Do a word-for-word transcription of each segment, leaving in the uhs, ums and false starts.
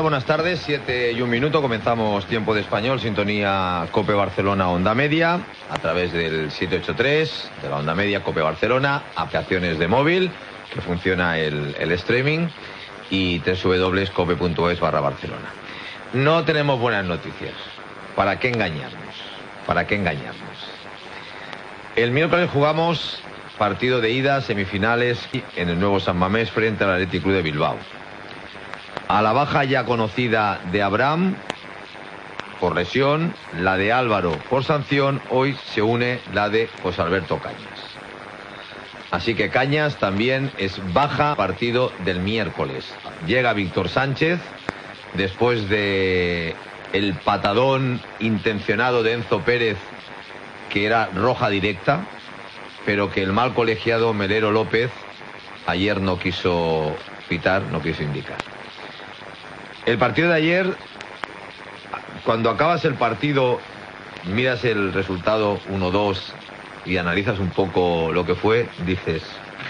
Buenas tardes, siete y un minuto, comenzamos Tiempo de Español, sintonía COPE Barcelona Onda Media, a través del siete ocho tres de la Onda Media COPE Barcelona, aplicaciones de móvil, que funciona el, el streaming, y doble u doble u doble u punto cope punto es barra Barcelona. No tenemos buenas noticias. ¿Para qué engañarnos? ¿Para qué engañarnos? El miércoles jugamos partido de ida, semifinales, en el nuevo San Mamés frente al Athletic Club de Bilbao. A la baja ya conocida de Abraham por lesión, la de Álvaro por sanción, hoy se une la de José Alberto Cañas. Así que Cañas también es baja partido del miércoles. Llega Víctor Sánchez después de el patadón intencionado de Enzo Pérez, que era roja directa, pero que el mal colegiado Melero López ayer no quiso pitar, no quiso indicar. El partido de ayer, cuando acabas el partido, miras el resultado uno dos y analizas un poco lo que fue, dices,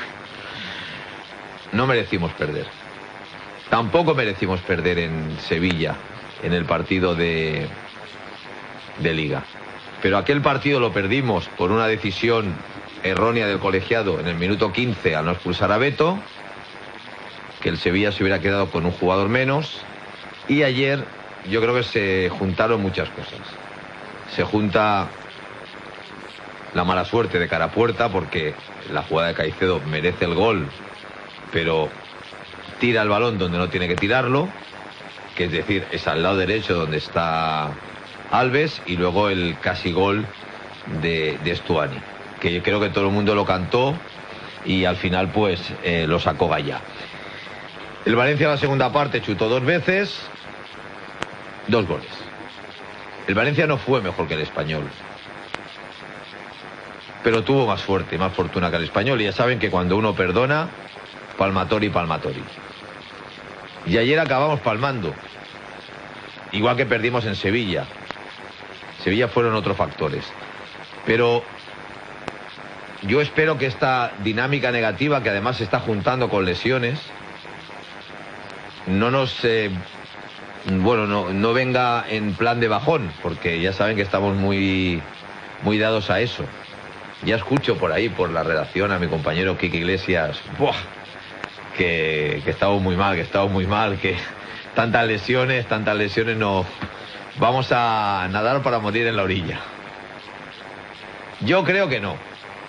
no merecimos perder. Tampoco merecimos perder en Sevilla, en el partido de, de Liga. Pero aquel partido lo perdimos por una decisión errónea del colegiado en el minuto quince al no expulsar a Beto, que el Sevilla se hubiera quedado con un jugador menos. Y ayer yo creo que se juntaron muchas cosas. Se junta la mala suerte de cara a puerta, porque la jugada de Caicedo merece el gol, pero tira el balón donde no tiene que tirarlo, que es decir, es al lado derecho donde está Alves, y luego el casi gol de, de Stuani, que yo creo que todo el mundo lo cantó y al final pues eh, lo sacó Gaya. El Valencia en la segunda parte chutó dos veces, dos goles. El Valencia no fue mejor que el Español, pero tuvo más suerte, más fortuna que el Español, y ya saben que cuando uno perdona, palmatori, palmatori. Y ayer acabamos palmando, igual que perdimos en Sevilla. Sevilla fueron otros factores, pero yo espero que esta dinámica negativa, que además se está juntando con lesiones, no nos eh, bueno no, no venga en plan de bajón, porque ya saben que estamos muy muy dados a eso. Ya escucho por ahí, por la redacción, a mi compañero Kike Iglesias, ¡buah!, que, que estamos muy mal, que estamos muy mal, que tantas lesiones, tantas lesiones, no vamos a nadar para morir en la orilla. Yo creo que no.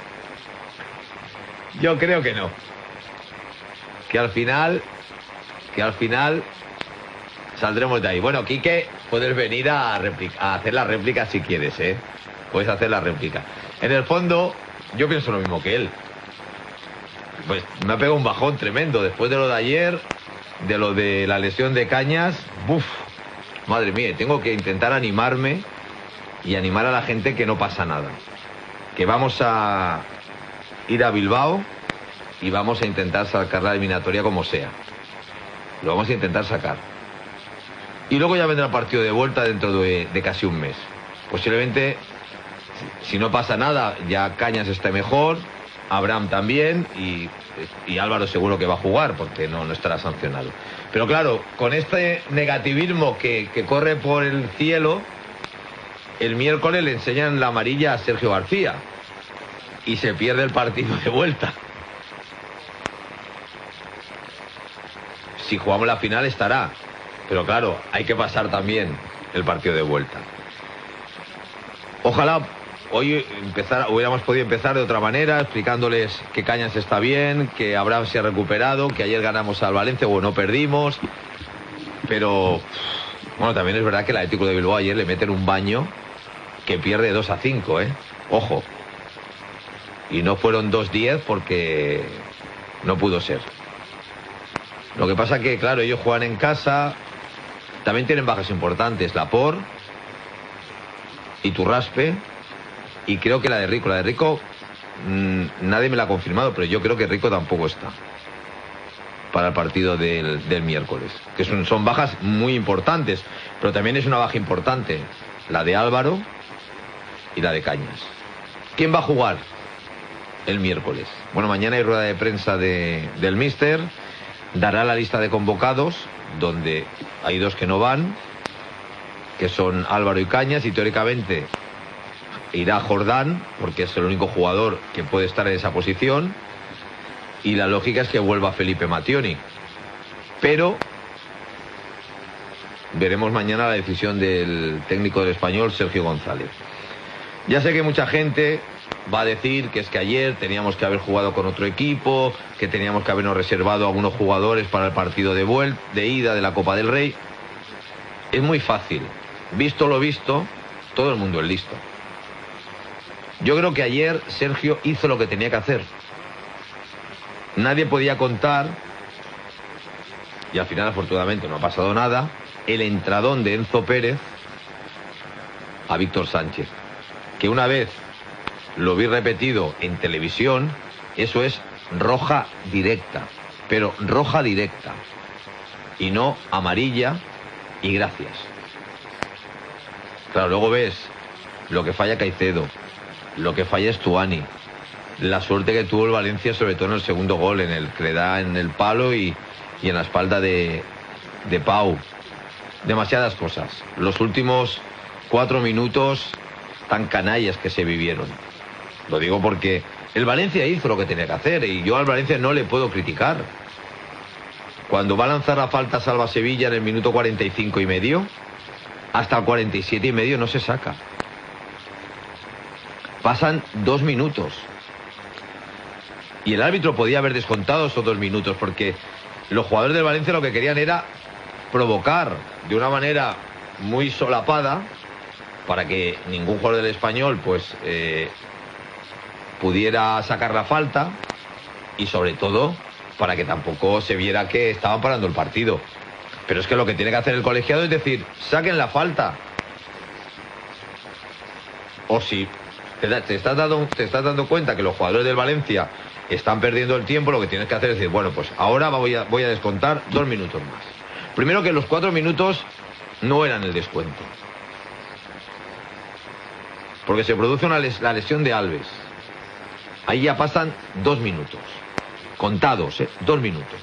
Yo creo que no. Que al final, que al final saldremos de ahí. Bueno, Quique, puedes venir a, a hacer la réplica si quieres, ¿eh? Puedes hacer la réplica. En el fondo, yo pienso lo mismo que él. Pues me ha pegado un bajón tremendo después de lo de ayer, de lo de la lesión de Cañas. Uf, madre mía, tengo que intentar animarme y animar a la gente que no pasa nada. Que vamos a ir a Bilbao y vamos a intentar sacar la eliminatoria como sea. Lo vamos a intentar sacar. Y luego ya vendrá el partido de vuelta dentro de, de casi un mes. Posiblemente, si no pasa nada, ya Cañas esté mejor, Abraham también, y, y Álvaro seguro que va a jugar, porque no, no estará sancionado. Pero claro, con este negativismo que, que corre por el cielo, el miércoles le enseñan la amarilla a Sergio García y se pierde el partido de vuelta. Si jugamos la final estará, pero claro, hay que pasar también el partido de vuelta. Ojalá hoy empezar, hubiéramos podido empezar de otra manera, explicándoles que Cañas está bien, que Abraham se ha recuperado, que ayer ganamos al Valencia, o no perdimos, pero bueno, también es verdad que el Atlético de Bilbao ayer le meten un baño que pierde dos a cinco, ¿eh? Ojo. Y no fueron dos diez porque no pudo ser. Lo que pasa que, claro, ellos juegan en casa, también tienen bajas importantes, Lapor y Turraspe, y creo que la de Rico, la de Rico, mmm, nadie me la ha confirmado, pero yo creo que Rico tampoco está para el partido del, del miércoles, que son, son bajas muy importantes, pero también es una baja importante la de Álvaro y la de Cañas. ¿Quién va a jugar el miércoles? Bueno, mañana hay rueda de prensa de, del míster, dará la lista de convocados, donde hay dos que no van, que son Álvaro y Cañas, y teóricamente irá Jordán, porque es el único jugador que puede estar en esa posición, y la lógica es que vuelva Felipe Mattioni. Pero veremos mañana la decisión del técnico del Español, Sergio González. Ya sé que mucha gente va a decir que es que ayer teníamos que haber jugado con otro equipo, que teníamos que habernos reservado a algunos jugadores para el partido de vuelta, de ida de la Copa del Rey. Es muy fácil. Visto lo visto, todo el mundo es listo. Yo creo que ayer Sergio hizo lo que tenía que hacer. Nadie podía contar, y al final afortunadamente no ha pasado nada, el entradón de Enzo Pérez a Víctor Sánchez, que una vez lo vi repetido en televisión, eso es roja directa, pero roja directa, y no amarilla y gracias. Claro, luego ves lo que falla Caicedo, lo que falla Stuani, la suerte que tuvo el Valencia, sobre todo en el segundo gol, en el que le da en el palo y, y en la espalda de, de Pau. Demasiadas cosas. Los últimos cuatro minutos tan canallas que se vivieron. Lo digo porque el Valencia hizo lo que tenía que hacer y yo al Valencia no le puedo criticar. Cuando va a lanzar la falta Salva Sevilla en el minuto cuarenta y cinco y medio, hasta el cuarenta y siete y medio no se saca. Pasan dos minutos. Y el árbitro podía haber descontado esos dos minutos porque los jugadores del Valencia lo que querían era provocar de una manera muy solapada para que ningún jugador del Español pues eh, pudiera sacar la falta y sobre todo para que tampoco se viera que estaban parando el partido. Pero es que lo que tiene que hacer el colegiado es decir, saquen la falta. O si te, da, te, estás dando, te estás dando cuenta que los jugadores del Valencia están perdiendo el tiempo, lo que tienes que hacer es decir, bueno, pues ahora voy a, voy a descontar dos minutos más. Primero que los cuatro minutos no eran el descuento. Porque se produce una les, la lesión de Alves. Ahí ya pasan dos minutos. Contados, ¿eh? Dos minutos.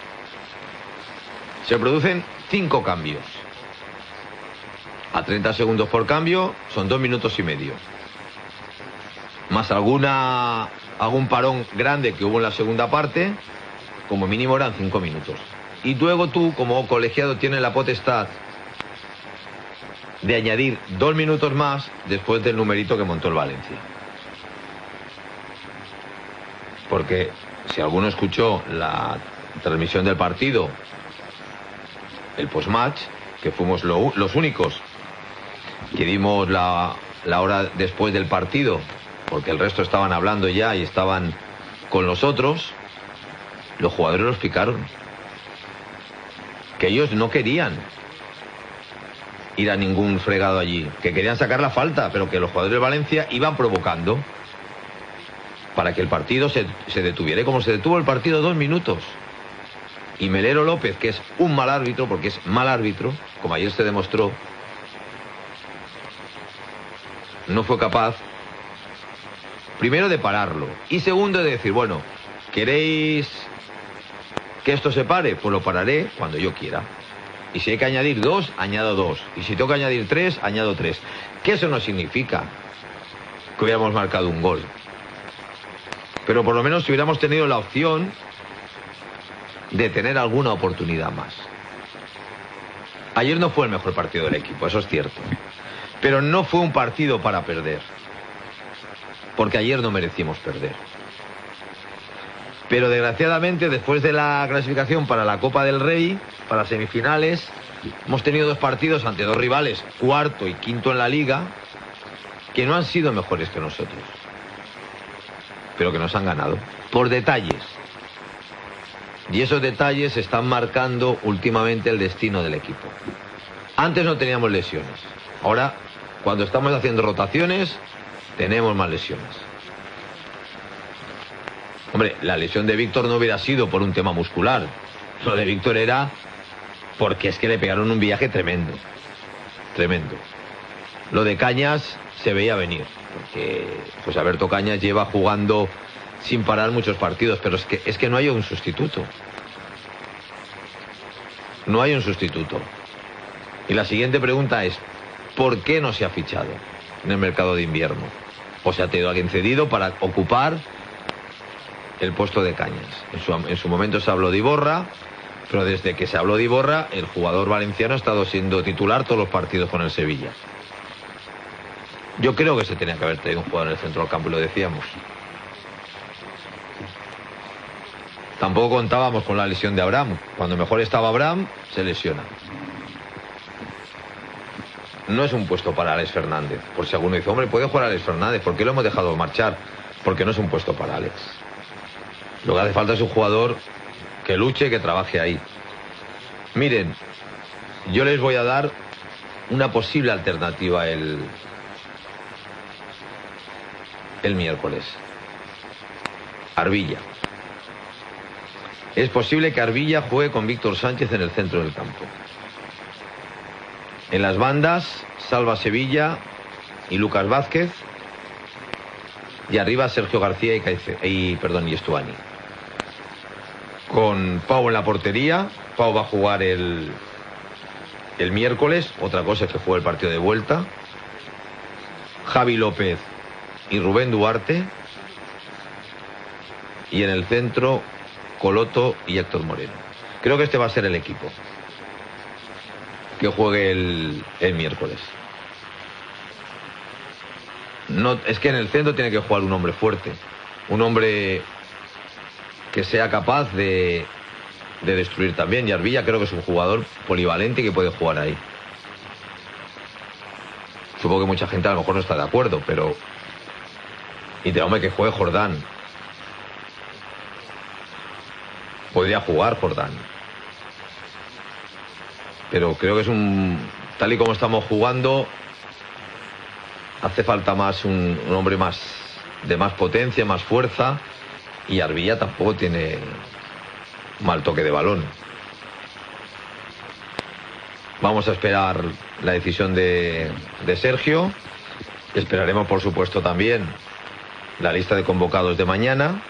Se producen cinco cambios. A treinta segundos por cambio son dos minutos y medio. Más alguna algún parón grande que hubo en la segunda parte, como mínimo eran cinco minutos. Y luego tú, como colegiado, tienes la potestad de añadir dos minutos más después del numerito que montó el Valencia. Porque si alguno escuchó la transmisión del partido, el post-match, que fuimos lo, los únicos que dimos la, la hora después del partido, porque el resto estaban hablando ya y estaban con los otros, los jugadores lo explicaron. Que ellos no querían ir a ningún fregado allí, que querían sacar la falta, pero que los jugadores de Valencia iban provocando para que el partido se, se detuviera. Y como se detuvo el partido dos minutos, y Melero López, que es un mal árbitro, porque es mal árbitro, como ayer se demostró, no fue capaz, primero de pararlo, y segundo de decir, bueno, ¿queréis que esto se pare? Pues lo pararé cuando yo quiera. Y si hay que añadir dos, añado dos. Y si tengo que añadir tres, añado tres. Que eso no significa que hubiéramos marcado un gol. Pero por lo menos si hubiéramos tenido la opción de tener alguna oportunidad más. Ayer no fue el mejor partido del equipo, eso es cierto. Pero no fue un partido para perder. Porque ayer no merecimos perder. Pero desgraciadamente, después de la clasificación para la Copa del Rey, para semifinales, hemos tenido dos partidos ante dos rivales, cuarto y quinto en la Liga, que no han sido mejores que nosotros, pero que nos han ganado, por detalles. Y esos detalles están marcando últimamente el destino del equipo. Antes no teníamos lesiones. Ahora, cuando estamos haciendo rotaciones, tenemos más lesiones. Hombre, la lesión de Víctor no hubiera sido por un tema muscular. Lo de Víctor era porque es que le pegaron un viaje tremendo. Tremendo. Lo de Cañas se veía venir. Porque José Alberto Cañas lleva jugando sin parar muchos partidos. Pero es que, es que no hay un sustituto. No hay un sustituto. Y la siguiente pregunta es, ¿por qué no se ha fichado en el mercado de invierno? O se ha tenido alguien cedido para ocupar el puesto de Cañas. En su, en su momento se habló de Iborra, pero desde que se habló de Iborra, el jugador valenciano ha estado siendo titular todos los partidos con el Sevilla. Yo creo que se tenía que haber traído un jugador en el centro del campo, y lo decíamos. Tampoco contábamos con la lesión de Abraham. Cuando mejor estaba Abraham, se lesiona. No es un puesto para Alex Fernández. Por si alguno dice, hombre, puede jugar Alex Fernández, ¿por qué lo hemos dejado marchar? Porque no es un puesto para Alex. Lo que hace falta es un jugador que luche y que trabaje ahí. Miren, yo les voy a dar una posible alternativa el, el miércoles. Arbilla. Es posible que Arbilla juegue con Víctor Sánchez en el centro del campo. En las bandas, Salva Sevilla y Lucas Vázquez. Y arriba Sergio García y, Caice, y, perdón, y Estuani. Con Pau en la portería. Pau va a jugar el, el miércoles. Otra cosa es que juegue el partido de vuelta. Javi López y Rubén Duarte. Y en el centro, Coloto y Héctor Moreno. Creo que este va a ser el equipo que juegue el, el miércoles. No, es que en el centro tiene que jugar un hombre fuerte, un hombre que sea capaz de, de destruir también. Y Arbilla creo que es un jugador polivalente y que puede jugar ahí. Supongo que mucha gente a lo mejor no está de acuerdo, pero... Y te hombre que juegue Jordán. Podría jugar Jordán. Pero creo que es un... Tal y como estamos jugando, hace falta más un, un hombre más de más potencia, más fuerza. Y Arbilla tampoco tiene mal toque de balón. Vamos a esperar la decisión de, de Sergio. Esperaremos, por supuesto, también la lista de convocados de mañana.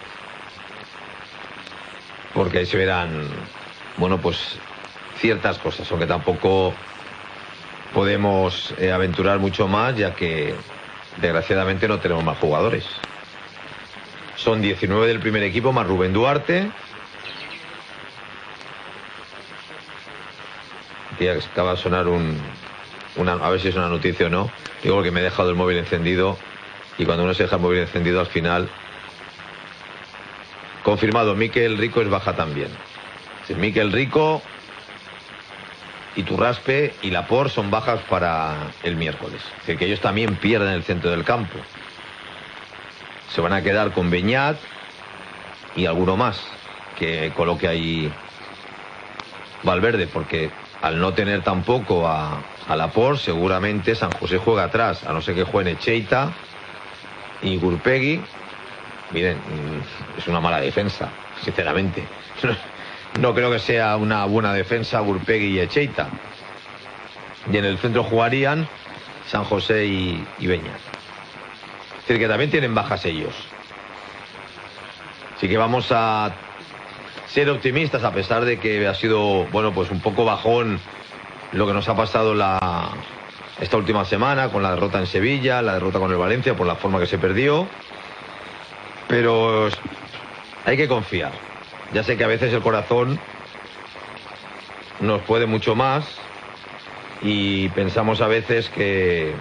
Porque ahí se verán, bueno, pues ciertas cosas, aunque tampoco podemos eh, aventurar mucho más, ya que desgraciadamente no tenemos más jugadores. Son diecinueve del primer equipo más Rubén Duarte. Y acaba de sonar un, una, a ver si es una noticia o no. Digo que me he dejado el móvil encendido y cuando uno se deja el móvil encendido al final... Confirmado, Mikel Rico es baja también. Sí, Mikel Rico, Iturraspe y Laporte son bajas para el miércoles. Es decir, que ellos también pierden el centro del campo. Se van a quedar con Beñat y alguno más que coloque ahí Valverde, porque al no tener tampoco a, a Laporte, seguramente San José juega atrás, a no ser que juegue Echeita y Gurpegui. Miren, es una mala defensa, sinceramente. No creo que sea una buena defensa Gurpegui y Echeita. Y en el centro jugarían San José y, y Beñat. Es decir, que también tienen bajas ellos. Así que vamos a ser optimistas, a pesar de que ha sido, bueno, pues un poco bajón lo que nos ha pasado la, esta última semana, con la derrota en Sevilla, la derrota con el Valencia, por la forma que se perdió. Pero hay que confiar. Ya sé que a veces el corazón nos puede mucho más y pensamos a veces que,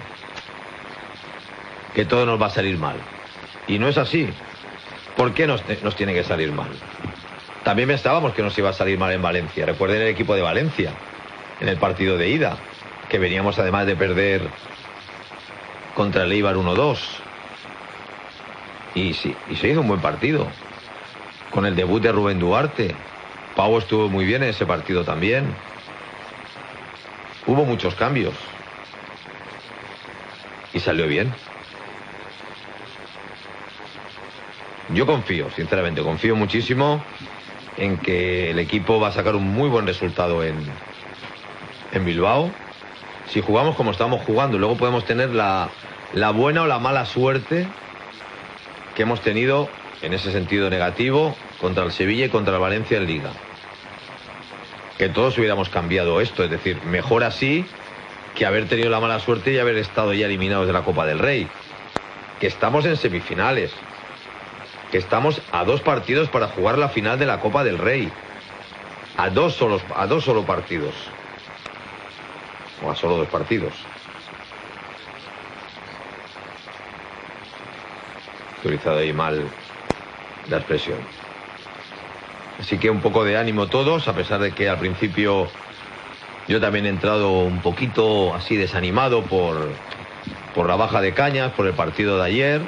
que todo nos va a salir mal. Y no es así. ¿Por qué nos, nos tiene que salir mal? También pensábamos que nos iba a salir mal en Valencia. Recuerden el equipo de Valencia, en el partido de ida, que veníamos además de perder contra el Eibar uno dos. Y sí, y se hizo un buen partido. Con el debut de Rubén Duarte. Pau estuvo muy bien en ese partido también. Hubo muchos cambios. Y salió bien. Yo confío, sinceramente, confío muchísimo en que el equipo va a sacar un muy buen resultado en, en Bilbao. Si jugamos como estamos jugando, luego podemos tener la, la buena o la mala suerte que hemos tenido en ese sentido negativo contra el Sevilla y contra el Valencia en Liga. que todos hubiéramos cambiado esto, es decir, mejor así que haber tenido la mala suerte y haber estado ya eliminados de la Copa del Rey. Que estamos en semifinales, que estamos a dos partidos para jugar la final de la Copa del Rey, a dos solos, a dos solo partidos, o a solo dos partidos. He utilizado ahí mal la expresión. Así que un poco de ánimo todos, a pesar de que al principio yo también he entrado un poquito así desanimado por, por la baja de cañas, por el partido de ayer.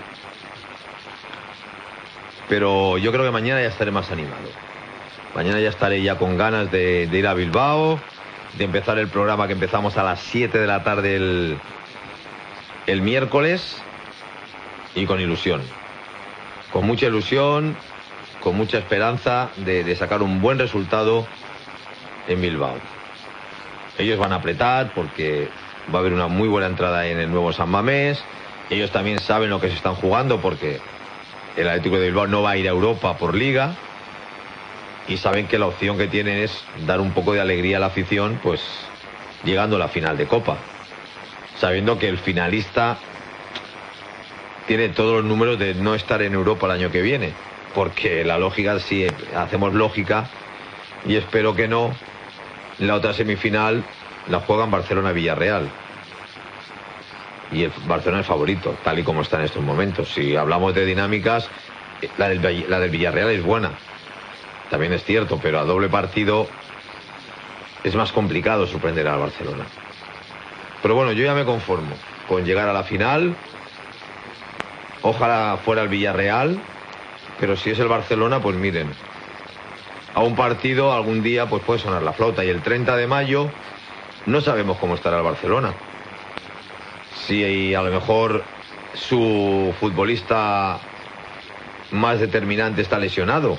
Pero yo creo que mañana ya estaré más animado. Mañana ya estaré ya con ganas de, de ir a Bilbao, de empezar el programa que empezamos a las siete de la tarde el, el miércoles, y con ilusión. Con mucha ilusión, con mucha esperanza de, de sacar un buen resultado en Bilbao. Ellos van a apretar porque va a haber una muy buena entrada en el nuevo San Mamés. Ellos también saben lo que se están jugando porque el Atlético de Bilbao no va a ir a Europa por liga y saben que la opción que tienen es dar un poco de alegría a la afición, pues llegando a la final de Copa, sabiendo que el finalista tiene todos los números de no estar en Europa el año que viene, porque la lógica, si hacemos lógica, y espero que no, la otra semifinal la juegan Barcelona-Villarreal. Y el Barcelona es favorito, tal y como está en estos momentos. Si hablamos de dinámicas, la del, la del Villarreal es buena. También es cierto, pero a doble partido es más complicado sorprender al Barcelona. Pero bueno, yo ya me conformo con llegar a la final. Ojalá fuera el Villarreal, pero si es el Barcelona, pues miren, a un partido algún día pues puede sonar la flauta. Y el treinta de mayo no sabemos cómo estará el Barcelona. Si a lo mejor su futbolista más determinante está lesionado,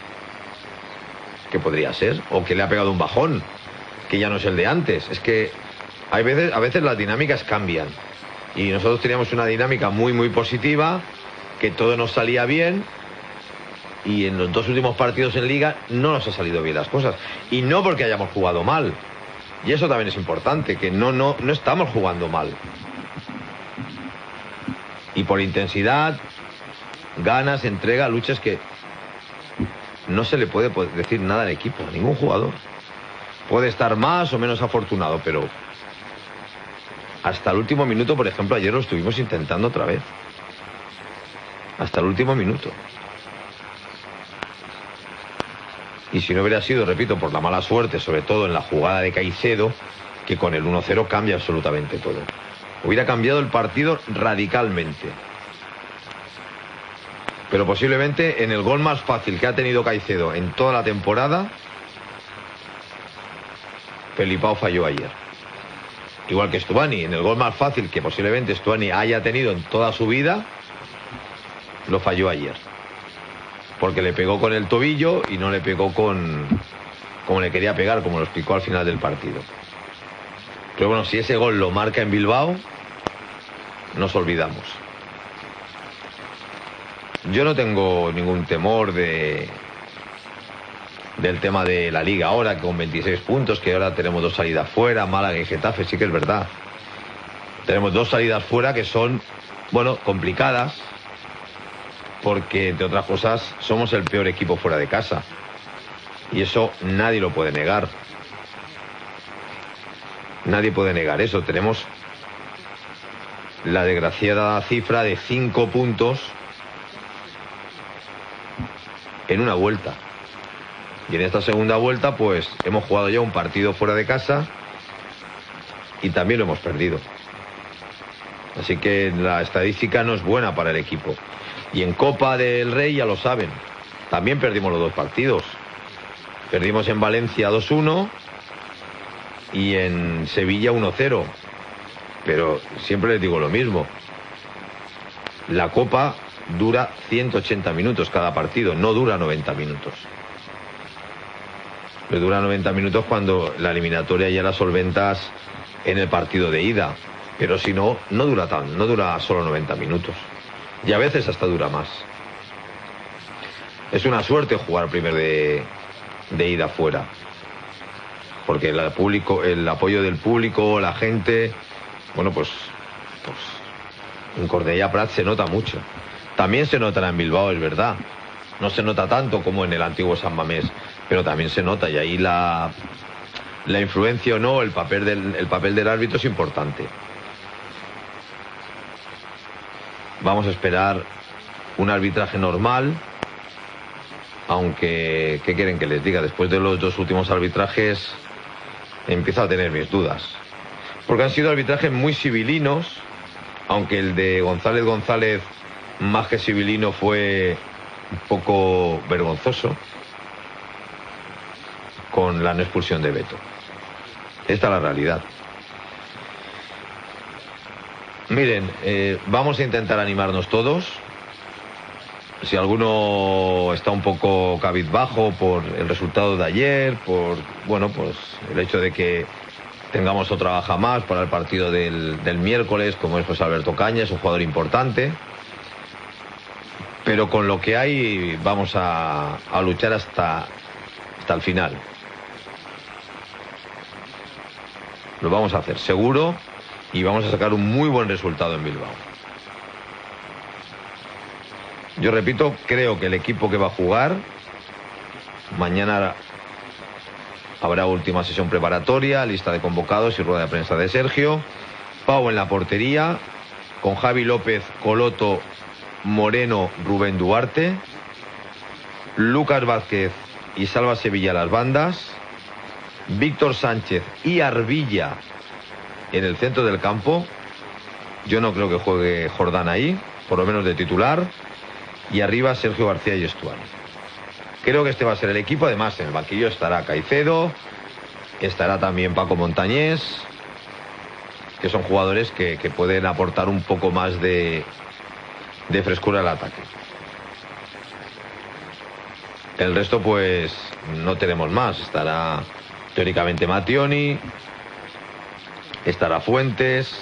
que podría ser, o que le ha pegado un bajón, que ya no es el de antes. Es que hay veces, a veces las dinámicas cambian. Y nosotros teníamos una dinámica muy, muy positiva, que todo nos salía bien, y en los dos últimos partidos en Liga no nos ha salido bien las cosas. Y no porque hayamos jugado mal. Y eso también es importante, que no, no, no estamos jugando mal. Y por intensidad, ganas, entrega, luchas, que no se le puede decir nada al equipo, a ningún jugador. Puede estar más o menos afortunado, pero hasta el último minuto, por ejemplo, ayer lo estuvimos intentando otra vez. Hasta el último minuto. Y si no hubiera sido, repito, por la mala suerte, sobre todo en la jugada de Caicedo, que con el uno cero cambia absolutamente todo. Hubiera cambiado el partido radicalmente. Pero posiblemente en el gol más fácil que ha tenido Caicedo en toda la temporada, Felipao falló ayer. Igual que Stuani, en el gol más fácil que posiblemente Stuani haya tenido en toda su vida, lo falló ayer. Porque le pegó con el tobillo y no le pegó con como le quería pegar, como lo explicó al final del partido. Pero bueno, si ese gol lo marca en Bilbao, nos olvidamos. Yo no tengo ningún temor de del tema de la Liga ahora, que con veintiséis puntos, que ahora tenemos dos salidas fuera, Málaga y Getafe, sí que es verdad. Tenemos dos salidas fuera que son, bueno, complicadas, porque, entre otras cosas, somos el peor equipo fuera de casa. Y eso nadie lo puede negar. Nadie puede negar eso. Tenemos la desgraciada cifra de cinco puntos en una vuelta. Y en esta segunda vuelta, pues, hemos jugado ya un partido fuera de casa y también lo hemos perdido. Así que la estadística no es buena para el equipo. Y en Copa del Rey ya lo saben. También perdimos los dos partidos. Perdimos en Valencia dos uno y en Sevilla uno cero. Pero siempre les digo lo mismo. La Copa dura ciento ochenta minutos cada partido, no dura noventa minutos. Le dura noventa minutos cuando la eliminatoria ya la solventas en el partido de ida. Pero si no, no dura tan, no dura solo noventa minutos. Y a veces hasta dura más. Es una suerte jugar primero de, de ida fuera. porque el, público, el apoyo del público, la gente, bueno, pues, pues en Cornellà Prat se nota mucho. También se notará en Bilbao, es verdad. No se nota tanto como en el antiguo San Mamés, pero también se nota, y ahí la, la influencia o no, el papel del, el papel del árbitro es importante. Vamos a esperar un arbitraje normal, aunque, ¿qué quieren que les diga? Después de los dos últimos arbitrajes empiezo a tener mis dudas, porque han sido arbitrajes muy civilinos, aunque el de González González, más que civilino, fue un poco vergonzoso con la no expulsión de Beto. Esta es la realidad. Miren, eh, vamos a intentar animarnos todos. Si alguno está un poco cabizbajo por el resultado de ayer, por, bueno, pues el hecho de que tengamos otra baja más para el partido del, del miércoles, como es José Alberto Cañas, un jugador importante. Pero con lo que hay vamos a, a luchar hasta, hasta el final. Lo vamos a hacer seguro y vamos a sacar un muy buen resultado en Bilbao. Yo repito, creo que el equipo que va a jugar, mañana habrá última sesión preparatoria, lista de convocados y rueda de prensa de Sergio. Pau en la portería, con Javi López, Coloto, Moreno, Rubén Duarte, Lucas Vázquez y Salva Sevilla las bandas, Víctor Sánchez y Arbilla en el centro del campo. Yo no creo que juegue Jordán ahí, por lo menos de titular, y arriba Sergio García y Estuani. Creo que este va a ser el equipo. Además, en el banquillo estará Caicedo, estará también Paco Montañés, que son jugadores que, que pueden aportar un poco más de de frescura al ataque. El resto, pues, no tenemos más. Estará teóricamente Mattioni, estará Fuentes.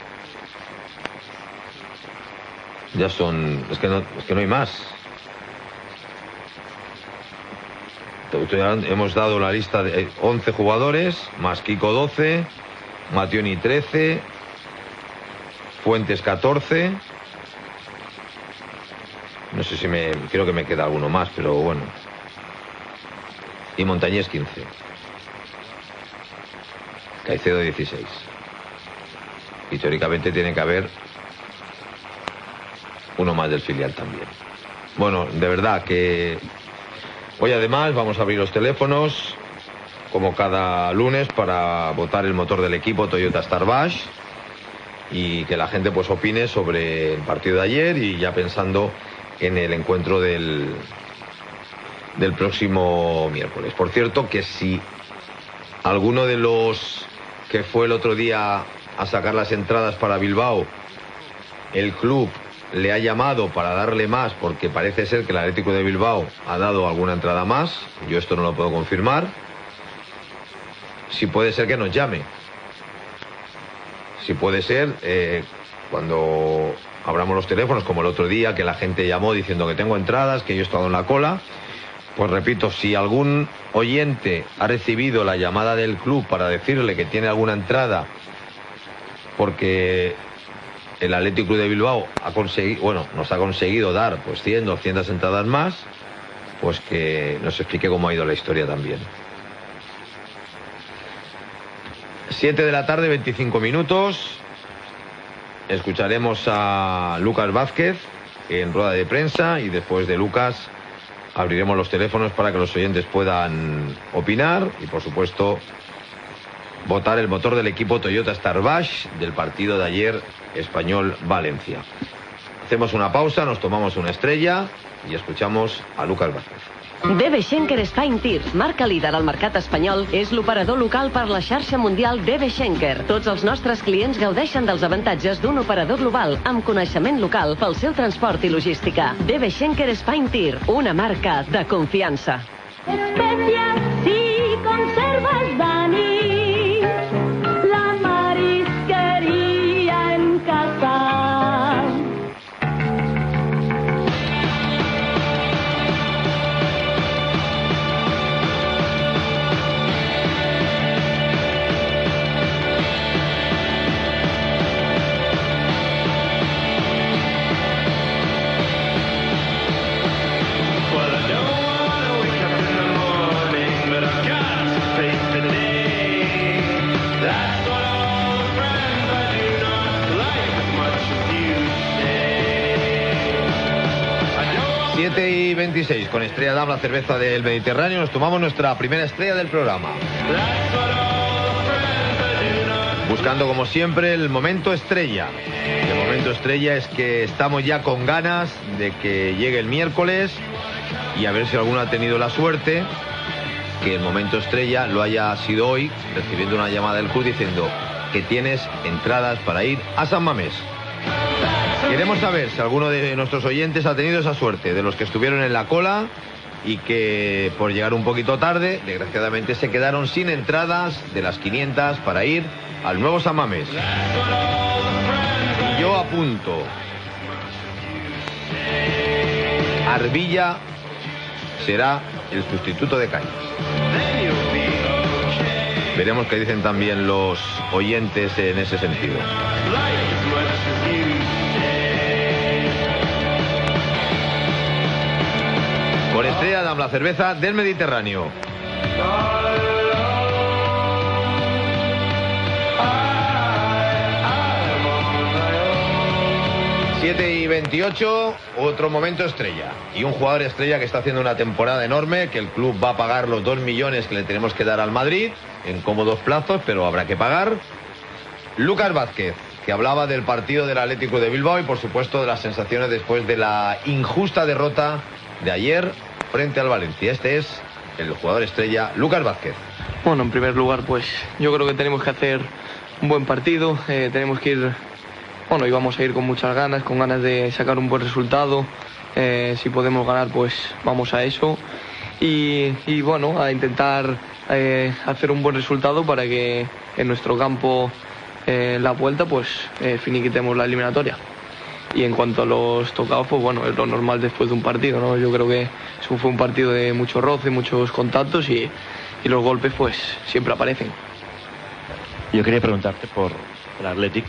Ya son... Es que no, es que no hay más. Hemos dado la lista de once jugadores, más Kiko doce, Mattioni trece, Fuentes catorce... No sé si me... Creo que me queda alguno más, pero bueno. Y Montañés quince. Caicedo dieciséis. Y teóricamente tiene que haber uno más del filial también. Bueno, de verdad que... Hoy además vamos a abrir los teléfonos, como cada lunes, para votar el motor del equipo Toyota Starbash, y que la gente pues opine sobre el partido de ayer, y ya pensando en el encuentro del, del próximo miércoles. Por cierto, que si alguno de los que fue el otro día a sacar las entradas para Bilbao, el club le ha llamado para darle más, porque parece ser que el Atlético de Bilbao ha dado alguna entrada más, yo esto no lo puedo confirmar, si puede ser que nos llame. Si puede ser, eh, cuando abramos los teléfonos, como el otro día, que la gente llamó diciendo que tengo entradas, que yo he estado en la cola. Pues repito, si algún oyente ha recibido la llamada del club para decirle que tiene alguna entrada, porque el Atlético de Bilbao ha conseguido, bueno, nos ha conseguido dar pues cien, doscientas entradas más, pues que nos explique cómo ha ido la historia también. siete de la tarde, veinticinco minutos. Escucharemos a Lucas Vázquez en rueda de prensa, y después de Lucas abriremos los teléfonos para que los oyentes puedan opinar y, por supuesto, votar el motor del equipo Toyota Starbash del partido de ayer, Español-Valencia. Hacemos una pausa, nos tomamos una estrella y escuchamos a Lucas Vázquez. D B Schenker Spain Tir, marca líder al mercat espanyol, és l'operador local per la xarxa mundial D B Schenker. Tots els nostres clients gaudeixen dels avantatges d'un operador global amb coneixement local pel seu transport i logística. D B Schenker Spain Tir, una marca de confiança. Especias y conservas Dani, la marisquería en casa. siete y veintiséis, con Estrella Damm, la cerveza del Mediterráneo, nos tomamos nuestra primera estrella del programa. Buscando, como siempre, el momento estrella. El momento estrella es que estamos ya con ganas de que llegue el miércoles y a ver si alguno ha tenido la suerte que el momento estrella lo haya sido hoy, recibiendo una llamada del club diciendo que tienes entradas para ir a San Mamés. Queremos saber si alguno de nuestros oyentes ha tenido esa suerte, de los que estuvieron en la cola y que por llegar un poquito tarde, desgraciadamente se quedaron sin entradas de las quinientas para ir al nuevo San Mamés. Y yo apunto: Arbilla será el sustituto de Cañas. Veremos qué dicen también los oyentes en ese sentido. Con Estrella Damm, la cerveza del Mediterráneo. siete y veintiocho, otro momento estrella. Y un jugador estrella que está haciendo una temporada enorme, que el club va a pagar los dos millones que le tenemos que dar al Madrid, en cómodos plazos, pero habrá que pagar. Lucas Vázquez, que hablaba del partido del Atlético de Bilbao y por supuesto de las sensaciones después de la injusta derrota de ayer frente al Valencia. Este es el jugador estrella, Lucas Vázquez. Bueno, en primer lugar, pues yo creo que tenemos que hacer un buen partido, eh, tenemos que ir, bueno, y vamos a ir con muchas ganas, con ganas de sacar un buen resultado. Eh, si podemos ganar, pues vamos a eso. Y, y bueno, a intentar eh, hacer un buen resultado para que en nuestro campo, eh, la vuelta, pues eh, finiquitemos la eliminatoria. Y en cuanto a los tocados, pues bueno, es lo normal después de un partido, ¿no? Yo creo que eso fue un partido de mucho roce, muchos contactos y, y los golpes pues siempre aparecen. Yo quería preguntarte por el Athletic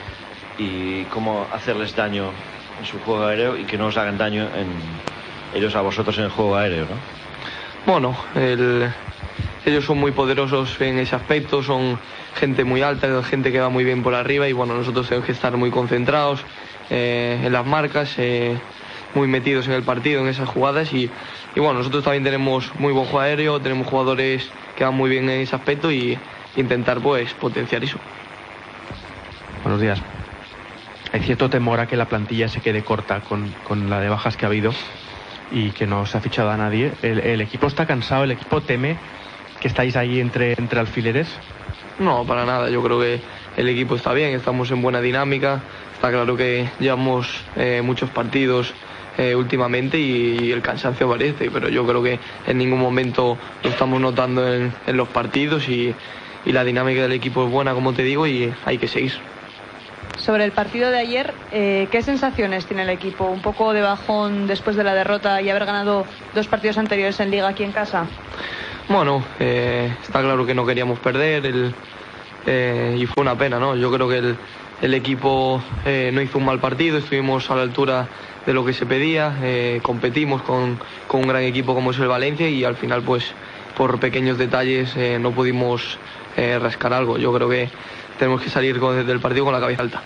y cómo hacerles daño en su juego aéreo y que no os hagan daño en ellos a vosotros en el juego aéreo, ¿no? Bueno, el, ellos son muy poderosos en ese aspecto, son gente muy alta, gente que va muy bien por arriba y bueno, nosotros tenemos que estar muy concentrados eh, en las marcas, eh, muy metidos en el partido, en esas jugadas y, y bueno, nosotros también tenemos muy buen juego aéreo, tenemos jugadores que van muy bien en ese aspecto y intentar pues potenciar eso. Buenos días. Hay cierto temor a que la plantilla se quede corta con, con la de bajas que ha habido y que no se ha fichado a nadie. El, el equipo está cansado, el equipo teme que estáis ahí entre, entre alfileres. No, para nada, yo creo que el equipo está bien, estamos en buena dinámica, está claro que llevamos eh, muchos partidos eh, últimamente y, y el cansancio aparece, pero yo creo que en ningún momento lo estamos notando en, en los partidos y, y la dinámica del equipo es buena, como te digo, y hay que seguir. Sobre el partido de ayer, eh, ¿qué sensaciones tiene el equipo? ¿Un poco de bajón después de la derrota y haber ganado dos partidos anteriores en Liga aquí en casa? Bueno, eh, está claro que no queríamos perder el, eh, y fue una pena, ¿no? Yo creo que el, el equipo eh, no hizo un mal partido, estuvimos a la altura de lo que se pedía, eh, competimos con, con un gran equipo como es el Valencia y al final pues por pequeños detalles eh, no pudimos eh, rascar algo. Yo creo que tenemos que salir con, del partido con la cabeza alta.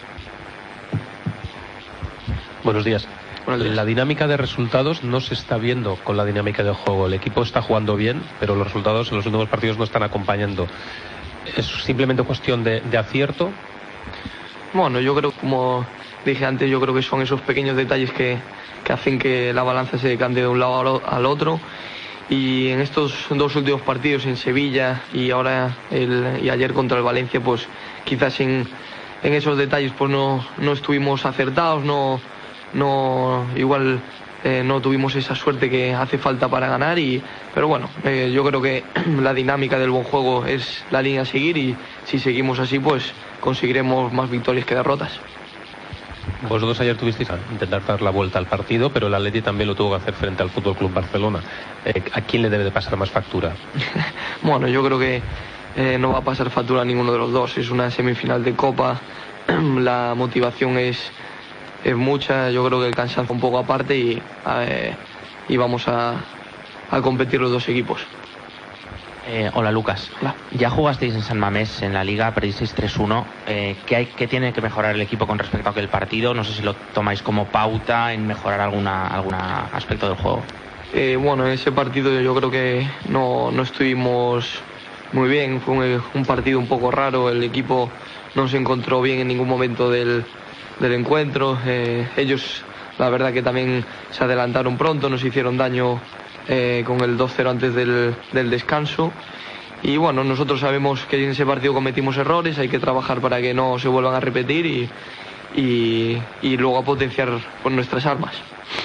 Buenos días. Buenos días. La dinámica de resultados no se está viendo con la dinámica de juego. El equipo está jugando bien, pero los resultados en los últimos partidos no están acompañando. ¿Es simplemente cuestión de, de acierto? Bueno, yo creo, como dije antes, yo creo que son esos pequeños detalles que, que hacen que la balanza se decante de un lado al otro. Y en estos dos últimos partidos, en Sevilla y ahora el, y ayer contra el Valencia, pues quizás en, en esos detalles pues no, no estuvimos acertados, no, no igual eh, no tuvimos esa suerte que hace falta para ganar. Y, pero bueno, eh, yo creo que la dinámica del buen juego es la línea a seguir y si seguimos así, pues conseguiremos más victorias que derrotas. Vosotros ayer tuvisteis a intentar dar la vuelta al partido, pero el Atleti también lo tuvo que hacer frente al F C Barcelona. Eh, ¿A quién le debe de pasar más factura? Bueno, yo creo que eh, no va a pasar factura a ninguno de los dos. Es una semifinal de Copa, la motivación es, es mucha, yo creo que el cansancio un poco aparte y, eh, y vamos a, a competir los dos equipos. Eh, hola Lucas, Hola. Ya jugasteis en San Mamés en la Liga, perdisteis tres uno. Eh, ¿qué, hay, ¿Qué tiene que mejorar el equipo con respecto a aquel partido? No sé si lo tomáis como pauta en mejorar alguna algún aspecto del juego. Eh, bueno, en ese partido yo creo que no, no estuvimos muy bien, fue un, un partido un poco raro, el equipo no se encontró bien en ningún momento del, del encuentro, eh, ellos la verdad que también se adelantaron pronto, nos hicieron daño eh, con el dos cero antes del, del descanso. Y bueno, nosotros sabemos que en ese partido cometimos errores, hay que trabajar para que no se vuelvan a repetir y, y, y luego a potenciar con nuestras armas.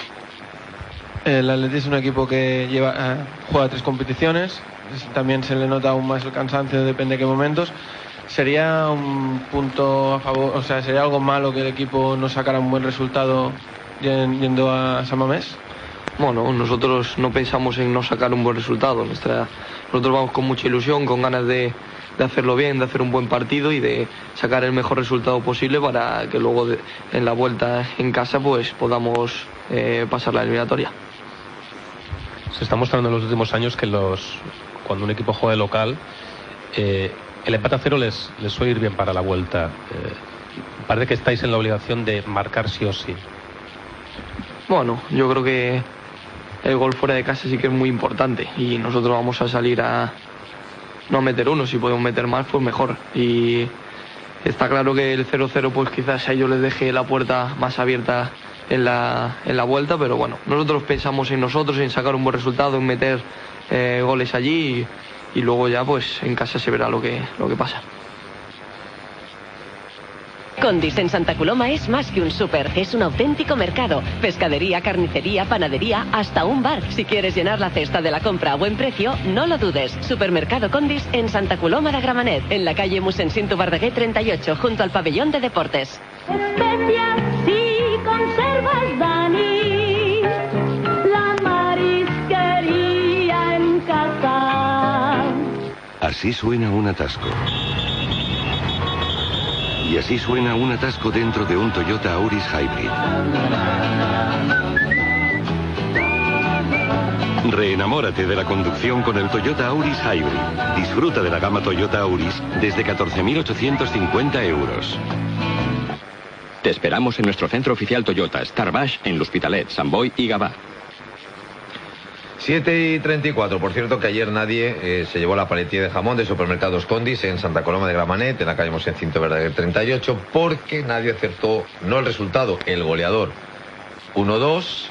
El Atleti es un equipo que lleva, eh, juega tres competiciones, también se le nota aún más el cansancio, depende de qué momentos. ¿Sería un punto a favor, o sea, sería algo malo que el equipo no sacara un buen resultado yendo a San Mamés? Bueno, nosotros no pensamos en no sacar un buen resultado. Nuestra, nosotros vamos con mucha ilusión, con ganas de, de hacerlo bien, de hacer un buen partido y de sacar el mejor resultado posible para que luego de, en la vuelta en casa pues podamos eh, pasar la eliminatoria. Se está mostrando en los últimos años que los cuando un equipo juega de local, eh, el empate a cero les, les suele ir bien para la vuelta. Eh, parece que estáis en la obligación de marcar sí o sí. Bueno, yo creo que el gol fuera de casa sí que es muy importante y nosotros vamos a salir a no meter uno, si podemos meter más pues mejor. Y está claro que el cero cero pues quizás a ellos les deje la puerta más abierta en la, en la vuelta, pero bueno, nosotros pensamos en nosotros, en sacar un buen resultado, en meter eh, goles allí y, y luego ya pues en casa se verá lo que, lo que pasa. Condis en Santa Coloma es más que un súper, es un auténtico mercado. Pescadería, carnicería, panadería, hasta un bar. Si quieres llenar la cesta de la compra a buen precio, no lo dudes. Supermercado Condis en Santa Coloma de Gramenet, en la calle Mossèn Cinto Verdaguer treinta y ocho, junto al pabellón de deportes. Especias y conservas Dani, la marisquería en casa. Así suena un atasco. Y así suena un atasco dentro de un Toyota Auris Hybrid. Reenamórate de la conducción con el Toyota Auris Hybrid. Disfruta de la gama Toyota Auris desde catorce mil ochocientos cincuenta euros. Te esperamos en nuestro centro oficial Toyota, Star Baix, en l'Hospitalet, Sant Boi y Gavà. siete y treinta y cuatro. Por cierto que ayer nadie eh, se llevó la paletilla de jamón de Supermercados Condis en Santa Coloma de Gramenet, en la calle Mossèn Cinto Verdaguer treinta y ocho, porque nadie acertó, no el resultado, el goleador. uno dos.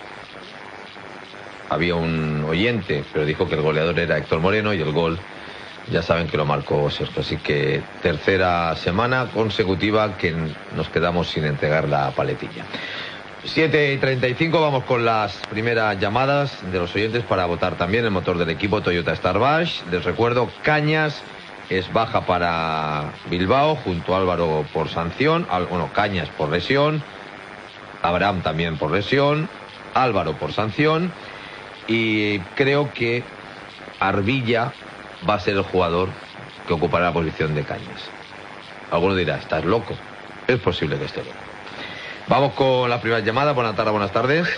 Había un oyente, pero dijo que el goleador era Héctor Moreno y el gol ya saben que lo marcó Sergio. Así que tercera semana consecutiva que nos quedamos sin entregar la paletilla. siete y treinta y cinco, vamos con las primeras llamadas de los oyentes para votar también el motor del equipo Toyota Star Baix. Les recuerdo, Cañas es baja para Bilbao, junto a Álvaro por sanción, bueno, Cañas por lesión, Abraham también por lesión, Álvaro por sanción, y creo que Arbilla va a ser el jugador que ocupará la posición de Cañas. Alguno dirá, ¿estás loco? Es posible que esté loco. Vamos con la primera llamada. Buenas tardes, buenas tardes.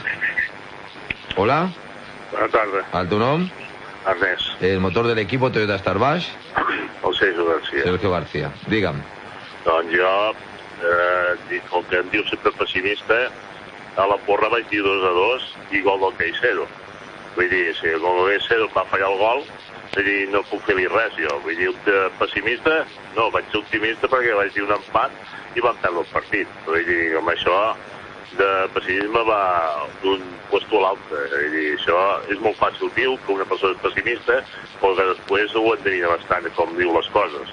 Hola. Buenas tardes. ¿Al tu nom? Ernest. El motor del equipo Toyota Star Baix. El Sergio García. Sergio García. Digue'm. Doncs jo, eh, dic, el que em diu sempre pessimista, a la porra vaig dir dos a dos i gol del Caicedo. Vull dir, si el gol del Caicedo va fallar el gol, vull dir, no puc fer-li res jo. Vull dir, pessimista, no, vaig ser optimista perquè vaig dir un empat i vam perdre el partit. Vull dir, amb això de pessimisme va d'un puesto a l'altre. Vull dir, això és molt fàcil dir que una persona és pessimista, però que després ho endevina bastant com diu les coses.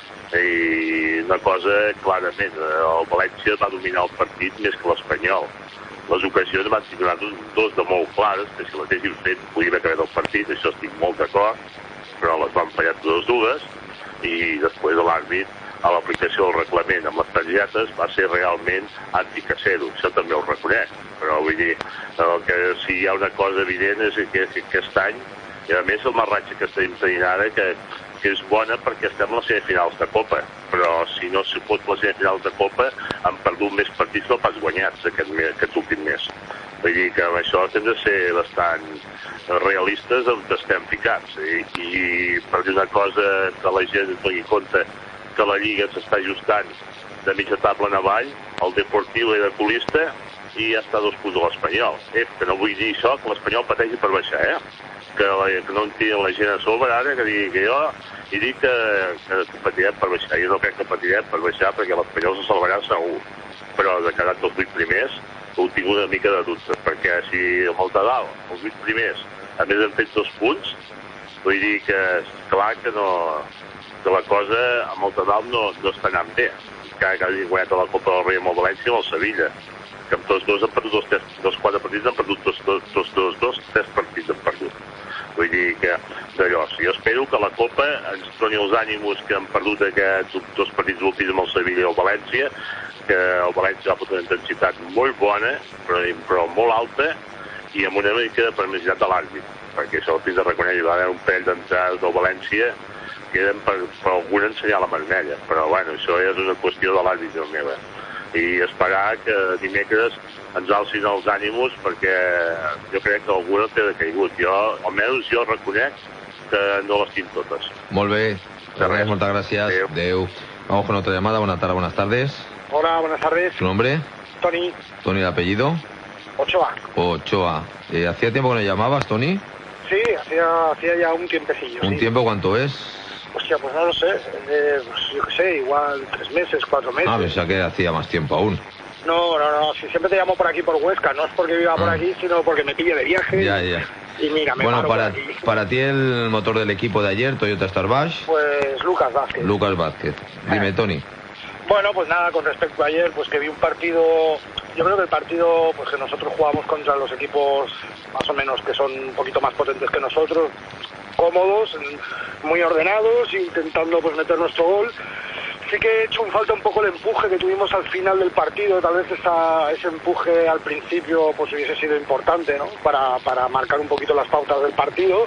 I una cosa, clarament, el València va dominar el partit més que l'Espanyol. Les ocasions van ser dos de molt clares, que si les haguessin fet podien haver acabat el partit, això estic molt d'acord, però les van fallar totes dues, i després l'àrbit, a l'aplicació del reglament amb les targetes, va ser realment anticasero, això també ho reconec, però vull dir, que si hi ha una cosa evident és que aquest any, i a més el marratge que estem tenint ara, que que és bona perquè estem a les semifinals de Copa, però si no s'hi fos les semifinals de Copa han perdut més partits no pas guanyats aquest, mes, aquest últim mes. Vull dir que amb això hem de ser bastant realistes on estem ficats. I, i per dir una cosa que la gent es doni compte que la Lliga s'està ajustant de mitja taula en avall, el Deportiu era colista i ja està a dos punts de l'Espanyol. Eh, que no vull dir això, que l'Espanyol pateixi per baixar, eh? Que, la, que no en tingui la gent a sobre ara, que digui que jo i dic que, que patirem per baixar. Jo no crec que patirem per baixar perquè l'Espanyol se salvarà segur. Però de quedar els vuit primers ho tinc una mica de dubte, perquè si amb el Tadal, els vuit primers, a més han fet dos punts, vull dir que és clar que, no, que la cosa amb el Tadal no, no està anant bé. Que ha guanyat a la Copa del Rei amb el València i amb el Sevilla, que amb tots dos han perdut dos, tres, dos quatre partits, han perdut dos, dos, dos, dos, dos, tres partits han perdut. Vull dir que d'allò, jo espero que la Copa ens doni els ànims que han perdut aquests dos partits últims amb el Sevilla i el València, que el València ha posat una intensitat molt bona, però, però molt alta, i amb una mica de permissivitat de l'àrbit, perquè això ho tinc de reconèixer, va haver un parell d'entrades del València que eren per, per algun ensenyar la vermella, però bueno, això és una qüestió de l'àrbit meva. I esperar que dimecres ens alcin els ànims perquè jo crec que algú no té de caigut. Jo, almenys jo reconec que no les tinc totes. Molt bé, de res, moltes gràcies. Adeu. Adeu. Vamos con otra llamada. Buenas tardes, buenas tardes. Hola, buenas tardes. ¿Tu nombre? Tony. Tony, ¿el apellido? Ochoa. Ochoa. Eh, ¿Hacía tiempo que no llamabas, Tony? Sí, hacía, hacía ya un tiempecillo. ¿Un sí. tiempo cuánto es? Hostia, pues no lo sé. Eh, pues yo qué sé, igual tres meses, cuatro meses. Ah, pensaba que hacía más tiempo aún. No, no, no. Si siempre te llamo por aquí, por Huesca. No es porque viva ah. por aquí, sino porque me pille de viaje. Ya, ya. Y mira, me bueno, paro para, por aquí. para ti el motor del equipo de ayer, Toyota Starbash. Pues Lucas Vázquez. Lucas Vázquez. Dime, eh. Tony. Bueno, pues nada, con respecto a ayer, pues que vi un partido, yo creo que el partido, pues que nosotros jugamos contra los equipos más o menos que son un poquito más potentes que nosotros, cómodos, muy ordenados, intentando pues meter nuestro gol. Sí que he hecho un falta un poco el empuje que tuvimos al final del partido, tal vez esa, ese empuje al principio pues hubiese sido importante, ¿no? Para, para marcar un poquito las pautas del partido.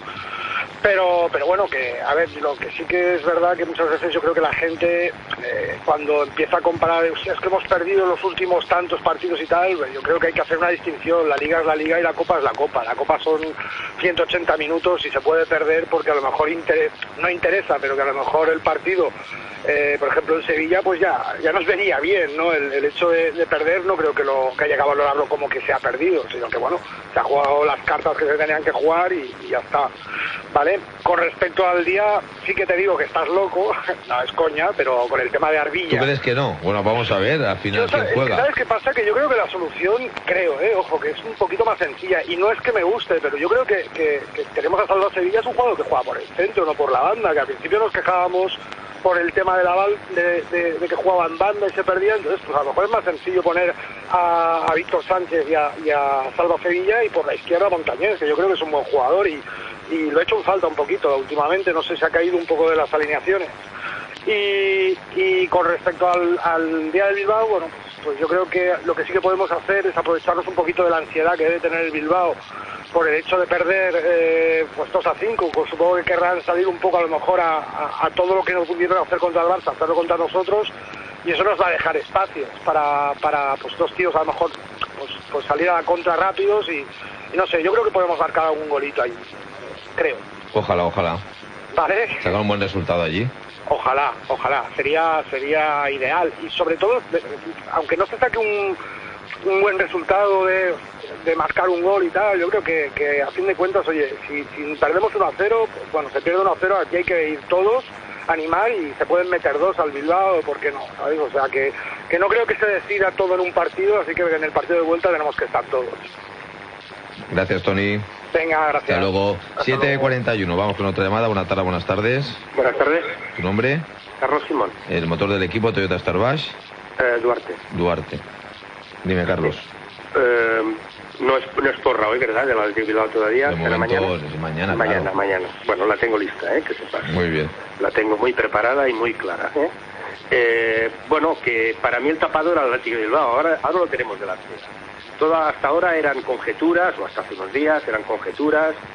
Pero, pero bueno, que a ver, lo que sí que es verdad que muchas veces yo creo que la gente eh, cuando empieza a comparar, o sea, es que hemos perdido los últimos tantos partidos y tal, yo creo que hay que hacer una distinción. La Liga es la Liga y la Copa es la Copa. La Copa son ciento ochenta minutos y se puede perder porque a lo mejor inter- no interesa, pero que a lo mejor el partido, eh, por ejemplo en Sevilla, pues ya, ya nos venía bien, ¿no? El, el hecho de, de perder no creo que, lo, que haya que valorarlo como que se ha perdido, sino que bueno, se ha jugado las cartas que se tenían que jugar y, y ya está. ¿Vale? Con respecto al día, sí que te digo que estás loco, no es coña, pero con el tema de Arbilla... ¿Tú crees que no? Bueno, vamos a ver, al final quién juega. ¿Sabes qué pasa? Que yo creo que la solución, creo, eh, ojo, que es un poquito más sencilla, y no es que me guste, pero yo creo que, que, que tenemos a Salva Sevilla, es un jugador que juega por el centro, no por la banda, que al principio nos quejábamos por el tema de la bal, de, de, de que jugaba en banda y se perdía, entonces pues a lo mejor es más sencillo poner a, a Víctor Sánchez y a, y a Salva Sevilla y por la izquierda a Montañés, que yo creo que es un buen jugador y y lo he hecho en falta un poquito últimamente, no sé, se ha caído un poco de las alineaciones. Y, y con respecto al, al día del Bilbao, bueno, pues, pues yo creo que lo que sí que podemos hacer es aprovecharnos un poquito de la ansiedad que debe tener el Bilbao por el hecho de perder eh, pues dos a cinco, pues supongo que querrán salir un poco a lo mejor a, a, a todo lo que no pudieron hacer contra el Barça, hacerlo contra nosotros, y eso nos va a dejar espacios para, para pues dos tíos a lo mejor pues, pues salir a la contra rápidos y, y no sé, yo creo que podemos marcar algún golito ahí. Creo. Ojalá, ojalá. Vale. Sacar un buen resultado allí. Ojalá, ojalá. Sería sería ideal. Y sobre todo, aunque no se saque un, un buen resultado de, de marcar un gol y tal, yo creo que, que a fin de cuentas, oye, si, si perdemos uno a cero, pues, bueno, se pierde uno a cero, aquí hay que ir todos, animar y se pueden meter dos al Bilbao, ¿por qué no? ¿Sabes? O sea, que, que no creo que se decida todo en un partido, así que en el partido de vuelta tenemos que estar todos. Gracias, Tony. Venga, gracias. Hasta luego. siete cuarenta y uno, vamos con otra llamada. Buenas tardes, buenas tardes. Buenas tardes. ¿Tu nombre? Carlos Simón. El motor del equipo Toyota Starbash. Eh, Duarte. Duarte. Dime, Carlos. Eh, no, es, no es porra hoy, ¿verdad? De la del Bilbao todavía. De momento, mañana. Es mañana, Mañana, claro. mañana. Bueno, la tengo lista, ¿eh? Que sepas. Muy bien. La tengo muy preparada y muy clara, ¿eh? Eh, bueno, que para mí el tapado era el Atlético de Bilbao. Ahora, ahora lo tenemos delante. Toda, hasta ahora eran conjeturas, o hasta hace unos días eran conjeturas,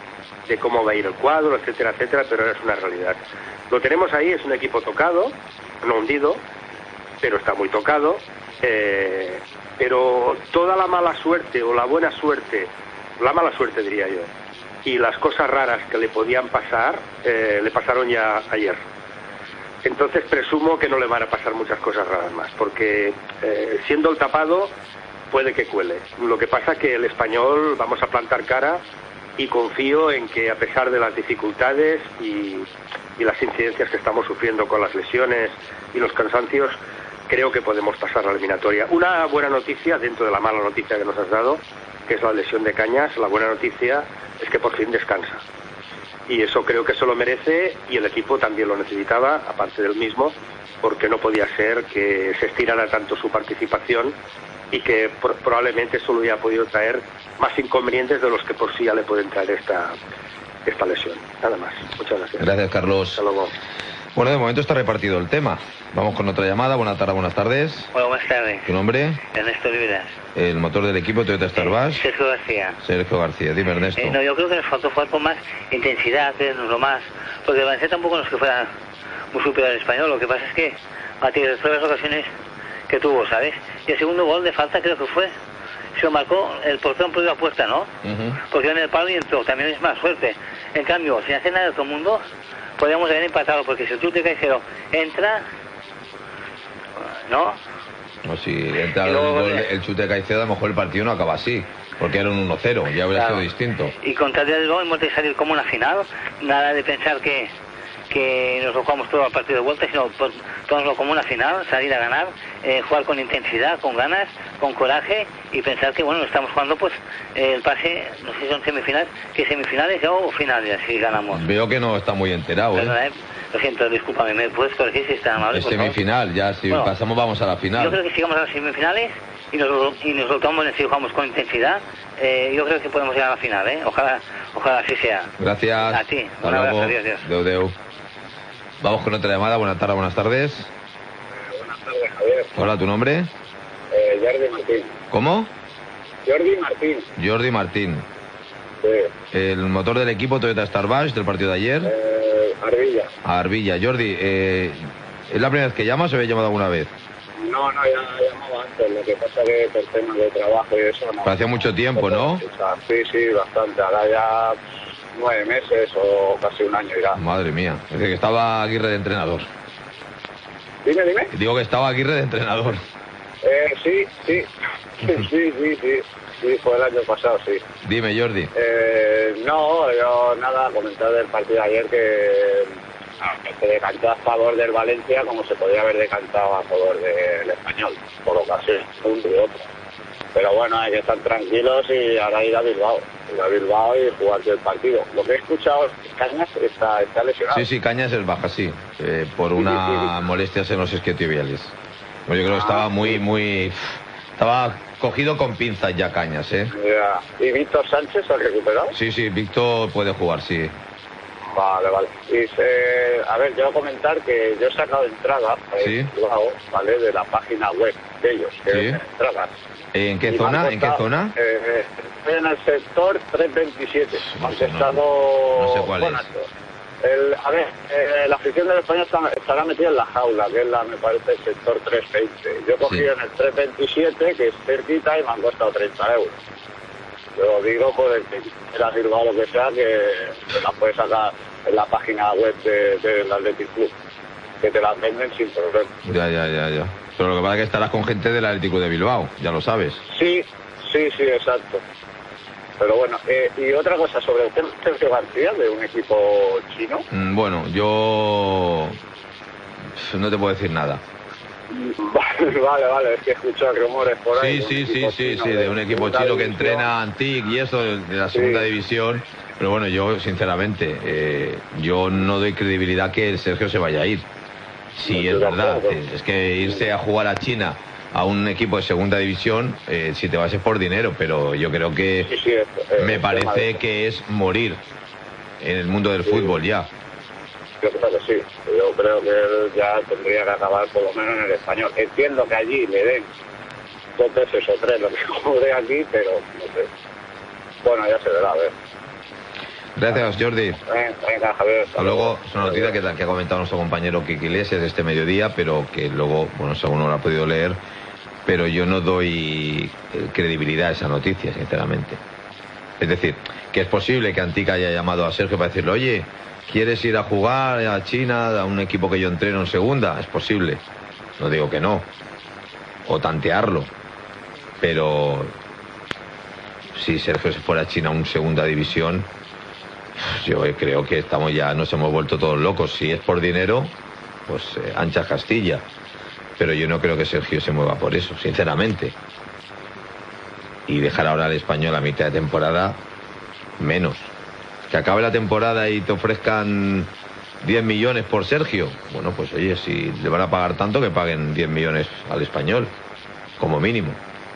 de cómo va a ir el cuadro, etcétera, etcétera, pero es una realidad. Lo tenemos ahí, es un equipo tocado, no hundido, pero está muy tocado, eh, pero toda la mala suerte o la buena suerte, la mala suerte diría yo, y las cosas raras que le podían pasar, eh, le pasaron ya ayer. Entonces presumo que no le van a pasar muchas cosas raras más, porque eh, siendo el tapado puede que cuele. Lo que pasa es que el Español vamos a plantar cara y confío en que a pesar de las dificultades y, y las incidencias que estamos sufriendo con las lesiones y los cansancios, creo que podemos pasar la eliminatoria. Una buena noticia, dentro de la mala noticia que nos has dado, que es la lesión de Cañas, la buena noticia es que por fin descansa. Y eso creo que se lo merece y el equipo también lo necesitaba, aparte del mismo, porque no podía ser que se estirara tanto su participación y que por, probablemente eso le hubiera podido traer más inconvenientes de los que por sí ya le pueden traer esta, esta lesión. Nada más. Muchas gracias. Gracias, Carlos. Hasta luego. Bueno, de momento está repartido el tema. Vamos con otra llamada. Buenas tardes, buenas tardes. Hola, buenas tardes. ¿Tu nombre? Ernesto Oliveras. El motor del equipo Toyota Starbash. Sergio García. Sergio García. Dime, Ernesto. Eh, no, yo creo que nos faltó jugar con más intensidad, lo más. Porque el Valencia tampoco no es que fuera muy superior al Español. Lo que pasa es que a ti de todas las ocasiones que tuvo, ¿sabes? Y el segundo gol de falta creo que fue. Se lo marcó el portero por la puerta, ¿no? Uh-huh. Porque en el palo y entró. También es más fuerte. En cambio, sin hacer nada de todo el mundo, podríamos haber empatado, porque si el chute Caicedo entra, ¿no? O si entra el, gol, el chute de Caicedo, a lo mejor el partido no acaba así, porque era un uno cero, ya hubiera claro. sido distinto. Y contra el gol hemos de salir como una final, nada de pensar que, que nos lo jugamos todo al partido de vuelta, sino pues, tomarlo como una final, salir a ganar, eh, jugar con intensidad, con ganas, con coraje y pensar que, bueno, estamos jugando pues eh, el pase, no sé si son semifinales, que semifinales o finales, si ganamos. Veo que no está muy enterado, ¿eh? Perdona, eh. Lo siento, discúlpame, ¿me puedes corregir si está amable? Es semifinal, ya, si bueno, pasamos vamos a la final. Yo creo que si llegamos a las semifinales y nos, y nos lo tomamos y jugamos con intensidad, eh, yo creo que podemos llegar a la final, ¿eh? Ojalá, ojalá así sea. Gracias. A ti. Un abrazo, adiós, adiós. Deu, deu. Vamos con otra llamada. Buenas tardes, buenas tardes. Eh, buenas tardes, Javier. Hola, ¿tu nombre? Eh, Jordi Martín. ¿Cómo? Jordi Martín. Jordi Martín. Sí. El motor del equipo Toyota Starbash del partido de ayer. Eh, Arbilla. Arbilla. Jordi, eh, ¿es la primera vez que llamas o habéis llamado alguna vez? No, no, ya llamaba antes. Lo que pasa que por temas de trabajo y eso no. Hacía mucho tiempo, ¿no? Sí, sí, bastante. Ahora ya nueve meses o casi un año irá. Madre mía. Es que estaba Aguirre de entrenador. Dime, dime. Digo que estaba Aguirre de entrenador. Eh, sí, sí. Sí, sí, sí. Sí, fue el año pasado, sí. Dime, Jordi. Eh, no, yo nada, comentar del partido de ayer que, que se decantó a favor del Valencia como se podría haber decantado a favor del Español, por ocasión, un y otro. Pero bueno, hay que estar tranquilos y ahora ir a Bilbao, ir a Bilbao y jugar el partido. Lo que he escuchado es que Cañas está, está lesionado. Sí, sí, Cañas es baja, sí, eh, por una sí, sí, sí. molestias en los isquiotibiales. Pues yo creo que estaba muy, muy... Estaba cogido con pinzas ya Cañas, ¿eh? Ya. ¿Y Víctor Sánchez ha recuperado? Sí, sí, Víctor puede jugar, sí. Vale, vale. Y se, a ver, yo voy a comentar que yo he sacado entrada, ¿Sí? Bilbao, ¿vale? De la página web de ellos, que ¿Sí? es entradas. ¿En qué y zona? ¿En qué zona? Eh, estoy en el sector trescientos veintisiete. No sé, no, estado... no sé cuál bueno, es. El, a ver, eh, la afición del España está, estará metida en la jaula, que es la, me parece, el sector trescientos veinte. Yo he cogido sí. en el trescientos veintisiete, que es cerquita, y me han costado treinta euros. Yo digo, por el que quiera Bilbao lo que sea, que te la puedes sacar en la página web del de, de Athletic Club, que te las venden sin problema. Ya, ya, ya, ya. Pero lo que pasa es que estarás con gente del Atlético de Bilbao, ya lo sabes. Sí, sí, sí, exacto. Pero bueno, eh, y otra cosa sobre el tema de Sergio García, de un equipo chino. Mm, bueno, yo no te puedo decir nada. Vale, vale, vale, es que he escuchado rumores por ahí. Sí, sí, sí, sí, sí, de un equipo chino que entrena Antic y eso, de, de la segunda sí. división. Pero bueno, yo sinceramente, eh, yo no doy credibilidad que el Sergio se vaya a ir. Sí, no, es verdad, eh, es que irse a jugar a China a un equipo de segunda división, eh, si te vas es por dinero, pero yo creo que sí, sí, es, eh, me parece que es morir en el mundo del sí. fútbol ya. Yo creo que sí, yo creo que él ya tendría que acabar por lo menos en el Español. Entiendo que allí le den dos veces o tres lo que cobre aquí, pero no sé. Bueno, ya se verá, a ver. Gracias, Jordi. Venga, Javier. Hasta luego. Es una noticia que, que ha comentado nuestro compañero Kiki Iglesias este mediodía, pero que luego, bueno, según no lo ha podido leer, pero yo no doy credibilidad a esa noticia, sinceramente. Es decir, que es posible que Antica haya llamado a Sergio para decirle, oye, ¿quieres ir a jugar a China, a un equipo que yo entreno en segunda? Es posible. No digo que no. O tantearlo. Pero si Sergio se fuera a China a una segunda división, yo creo que estamos ya, nos hemos vuelto todos locos. Si es por dinero, pues eh, ancha Castilla. Pero yo no creo que Sergio se mueva por eso, sinceramente. Y dejar ahora al Español a mitad de temporada, menos. Que acabe la temporada y te ofrezcan diez millones por Sergio. Bueno, pues oye, si le van a pagar tanto, que paguen diez millones al Español, como mínimo.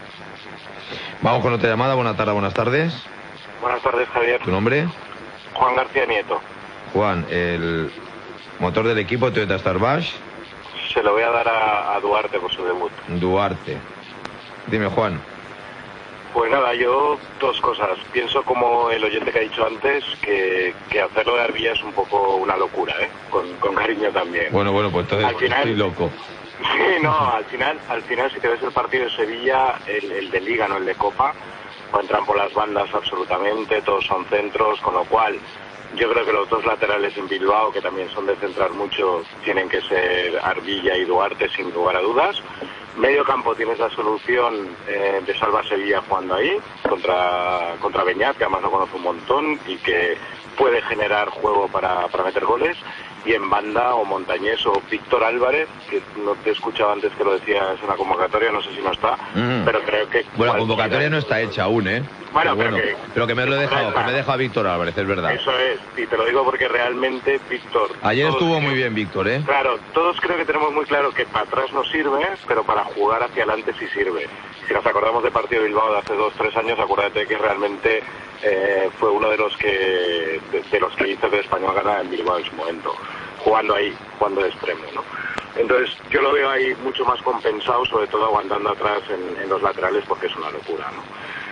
Vamos con otra llamada. Buenas tardes, buenas tardes. Buenas tardes, Javier. ¿Tu nombre? Juan García Nieto. Juan, el motor del equipo Toyota Starbash. Se lo voy a dar a, a Duarte por su debut. Duarte. Dime, Juan. Pues nada, yo dos cosas. Pienso como el oyente que ha dicho antes, que, que hacerlo de Arbilla es un poco una locura, ¿eh? Con, con cariño también. Bueno, bueno, pues entonces al final, estoy loco. Sí, no, al final, al final si te ves el partido de Sevilla, el, el de Liga, no el de Copa, pues entran por las bandas absolutamente, todos son centros, con lo cual yo creo que los dos laterales en Bilbao, que también son de centrar mucho, tienen que ser Arbilla y Duarte, sin lugar a dudas. Medio campo tienes la solución eh, de Salva Sevilla jugando ahí, contra, contra Beñat, que además lo conoce un montón y que puede generar juego para, para meter goles. Y en banda, o Montañés o Víctor Álvarez, que no te he escuchado antes que lo decías en la convocatoria, no sé si no está, Mm. pero creo que... Bueno, la convocatoria no está hecha aún, ¿eh? Bueno, pero, pero bueno, que- pero que me lo he dejado, que me he dejado a Víctor Álvarez, es verdad. Eso es, y te lo digo porque realmente Víctor... Ayer todos estuvo creo- muy bien Víctor, ¿eh? Claro, todos creo que tenemos muy claro que para atrás no sirve, pero para jugar hacia adelante sí sirve. Si nos acordamos del partido de Bilbao de hace dos, tres años, acuérdate que realmente eh, fue uno de los que de, de los que hizo que el Español ganara en Bilbao en su momento, jugando ahí, jugando de extremo, ¿no? Entonces yo lo veo ahí mucho más compensado, sobre todo aguantando atrás en, en los laterales, porque es una locura, ¿no?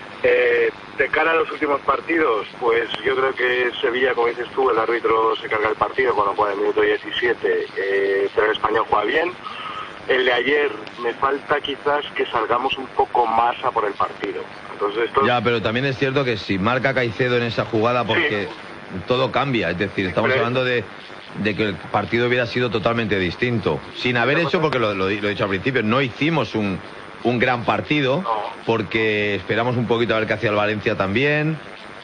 Eh, de cara a los últimos partidos, pues yo creo que Sevilla, como dices tú, el árbitro se carga el partido cuando juega en el minuto diecisiete, eh, pero el Español juega bien. El de ayer me falta quizás que salgamos un poco más a por el partido. Entonces esto Ya, pero también es cierto que si marca Caicedo en esa jugada, porque todo cambia, es decir, estamos Pero- hablando de, de que el partido hubiera sido totalmente distinto. Sin haber hecho, porque lo, lo, lo he dicho al principio, no hicimos un, un gran partido, porque esperamos un poquito a ver qué hacía el Valencia también,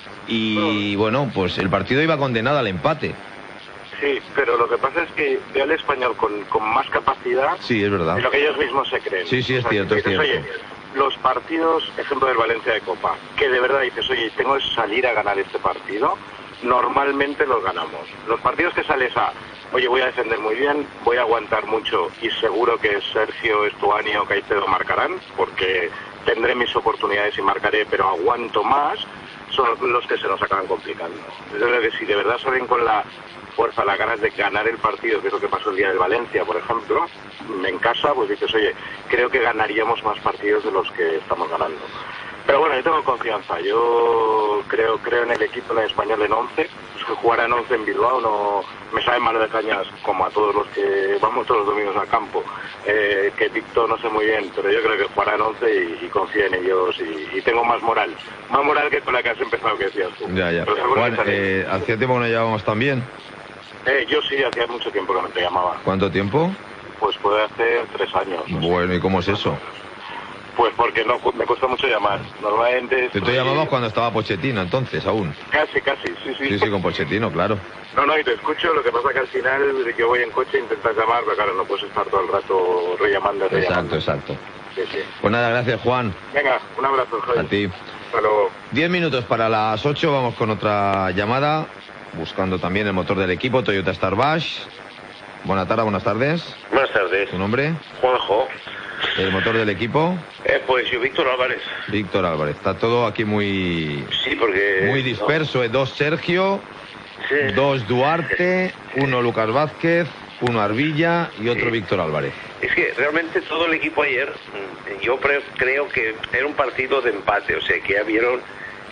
y bueno, pues el partido iba condenado al empate. sí, pero lo que pasa es que veo al Español con, con más capacidad Sí, es verdad. de lo que ellos mismos se creen. Sí, sí, es O sea, cierto, que es dices, cierto. Oye, los partidos, ejemplo del Valencia de Copa, que de verdad dices, oye, tengo que salir a ganar este partido, normalmente los ganamos. Los partidos que sales a, oye, voy a defender muy bien, voy a aguantar mucho y seguro que Sergio, Estuani o Caicedo marcarán, porque tendré mis oportunidades y marcaré, pero aguanto más, son los que se nos acaban complicando. Es verdad que si de verdad salen con la fuerza, las ganas de ganar el partido, que es lo que pasó el día del Valencia, por ejemplo, en casa, pues dices, oye, creo que ganaríamos más partidos de los que estamos ganando. Pero bueno, yo tengo confianza, yo creo creo en el equipo en el Español en once, es que jugar en once en Bilbao no me sabe malo de cañas, como a todos los que vamos todos los domingos al campo, eh, que Víctor no sé muy bien, pero yo creo que jugará en once y, y confío en ellos y, y tengo más moral, más moral que con la que has empezado, que decías tú. Ya, ya. Pero seguro Juan, que sale. eh, hacía tiempo que no llevábamos tan bien. Eh, yo sí, hacía mucho tiempo que no te llamaba, ¿Cuánto tiempo? pues puede hacer tres años. Bueno, ¿y cómo es eso? Pues porque no me cuesta mucho llamar, normalmente... Te estoy- llamabas cuando estaba Pochettino, entonces, aún. Casi, casi, sí, sí. Sí, sí, con Pochettino, claro. No, no, y te escucho, lo que pasa que al final de que voy en coche intentas llamar, pero claro, no puedes estar todo el rato rellamando, Exacto, rellamando. exacto. Sí, sí. Pues nada, gracias, Juan. Venga, un abrazo, Javi. A ti. Hasta luego. Diez minutos para las ocho, vamos con otra llamada, buscando también el motor del equipo, Toyota Starbash. Buenas tardes, buenas tardes. Buenas tardes. ¿Tu nombre? Juanjo. El motor del equipo, Eh, pues yo, Víctor Álvarez. Víctor Álvarez. Está todo aquí muy, Sí, porque... muy disperso. ¿eh? Dos Sergio, Sí. dos Duarte, uno Lucas Vázquez, uno Arbilla y otro Víctor Álvarez. Es que realmente todo el equipo ayer, mm, yo pre- creo que era un partido de empate, o sea, que ya vieron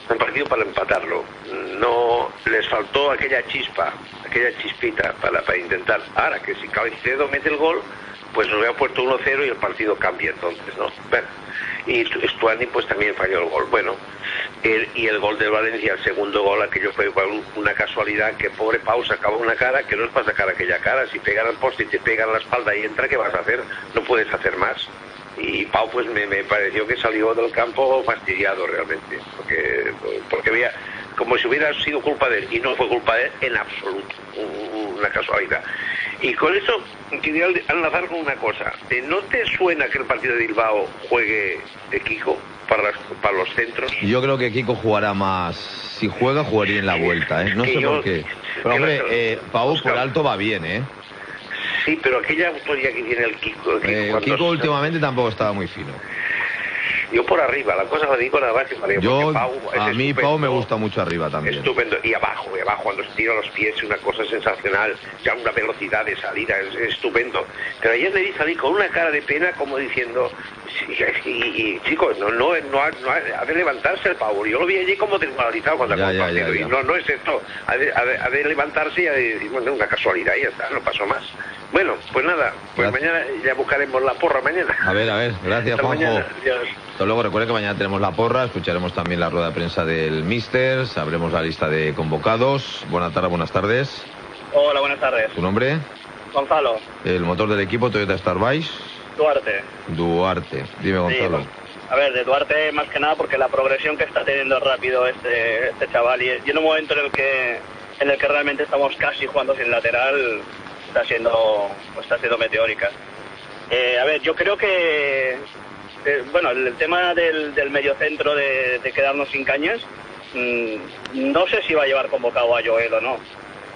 un partido para empatarlo. No les faltó aquella chispa, aquella chispita para, para intentar. Ahora que si Caicedo mete el gol, pues nos había puesto uno cero y el partido cambia entonces, ¿no? Bueno, y Stuani pues también falló el gol. Bueno, el, y el gol de Valencia, el segundo gol, aquello fue una casualidad, que pobre Pau sacaba una cara que no es para sacar aquella cara. Si pegan al poste y te pegan la espalda y entra, ¿qué vas a hacer? No puedes hacer más. Y Pau pues me, me pareció que salió del campo fastidiado realmente, porque, porque había, como si hubiera sido culpa de él, y no fue culpa de él en absoluto, una casualidad. Y con eso quería enlazar con una cosa. ¿No te suena que el partido de Bilbao juegue de Kiko para, las, para los centros? Yo creo que Kiko jugará más. Si juega, jugaría en la vuelta, ¿eh? No sé yo, por qué. Pero hombre, eh, Pau por alto va bien, ¿eh? Sí, pero aquella autoridad que tiene el Kiko... El Kiko, eh, Kiko cuando... últimamente tampoco estaba muy fino. Yo por arriba, la cosa la digo nada más que para Yo, Pau es a mí estupendo, Pau me gusta mucho arriba también. Estupendo, y abajo, y abajo, cuando se tira los pies, una cosa sensacional, ya una velocidad de salida, es, es estupendo. Pero ayer le vi salir con una cara de pena como diciendo, sí, y, y, y chicos, no, no, no, ha, no ha, ha de levantarse el Pau. Yo lo vi allí como desmoralizado cuando acabó el partido, y no, no es esto, ha de, ha, de, ha de levantarse y ha de decir, bueno, una casualidad y ya está, no pasó más. Bueno, pues nada, pues gracias. Mañana ya buscaremos la porra mañana. A ver, a ver, gracias, hasta Juanjo. Mañana. Hasta luego, recuerden que mañana tenemos la porra, escucharemos también la rueda de prensa del Míster, sabremos la lista de convocados. Buenas tardes, buenas tardes. Hola, buenas tardes. ¿Tu nombre? Gonzalo. El motor del equipo Toyota Starbase. Duarte. Duarte. Dime, Gonzalo. Sí, a ver, de Duarte más que nada porque la progresión que está teniendo rápido este, este chaval y, y en un momento en el que en el que realmente estamos casi jugando sin lateral está siendo está siendo meteórica. Eh, a ver, yo creo que eh, bueno, el, el tema del, del mediocentro de, de quedarnos sin cañas, mmm, no sé si va a llevar convocado a Joel o no.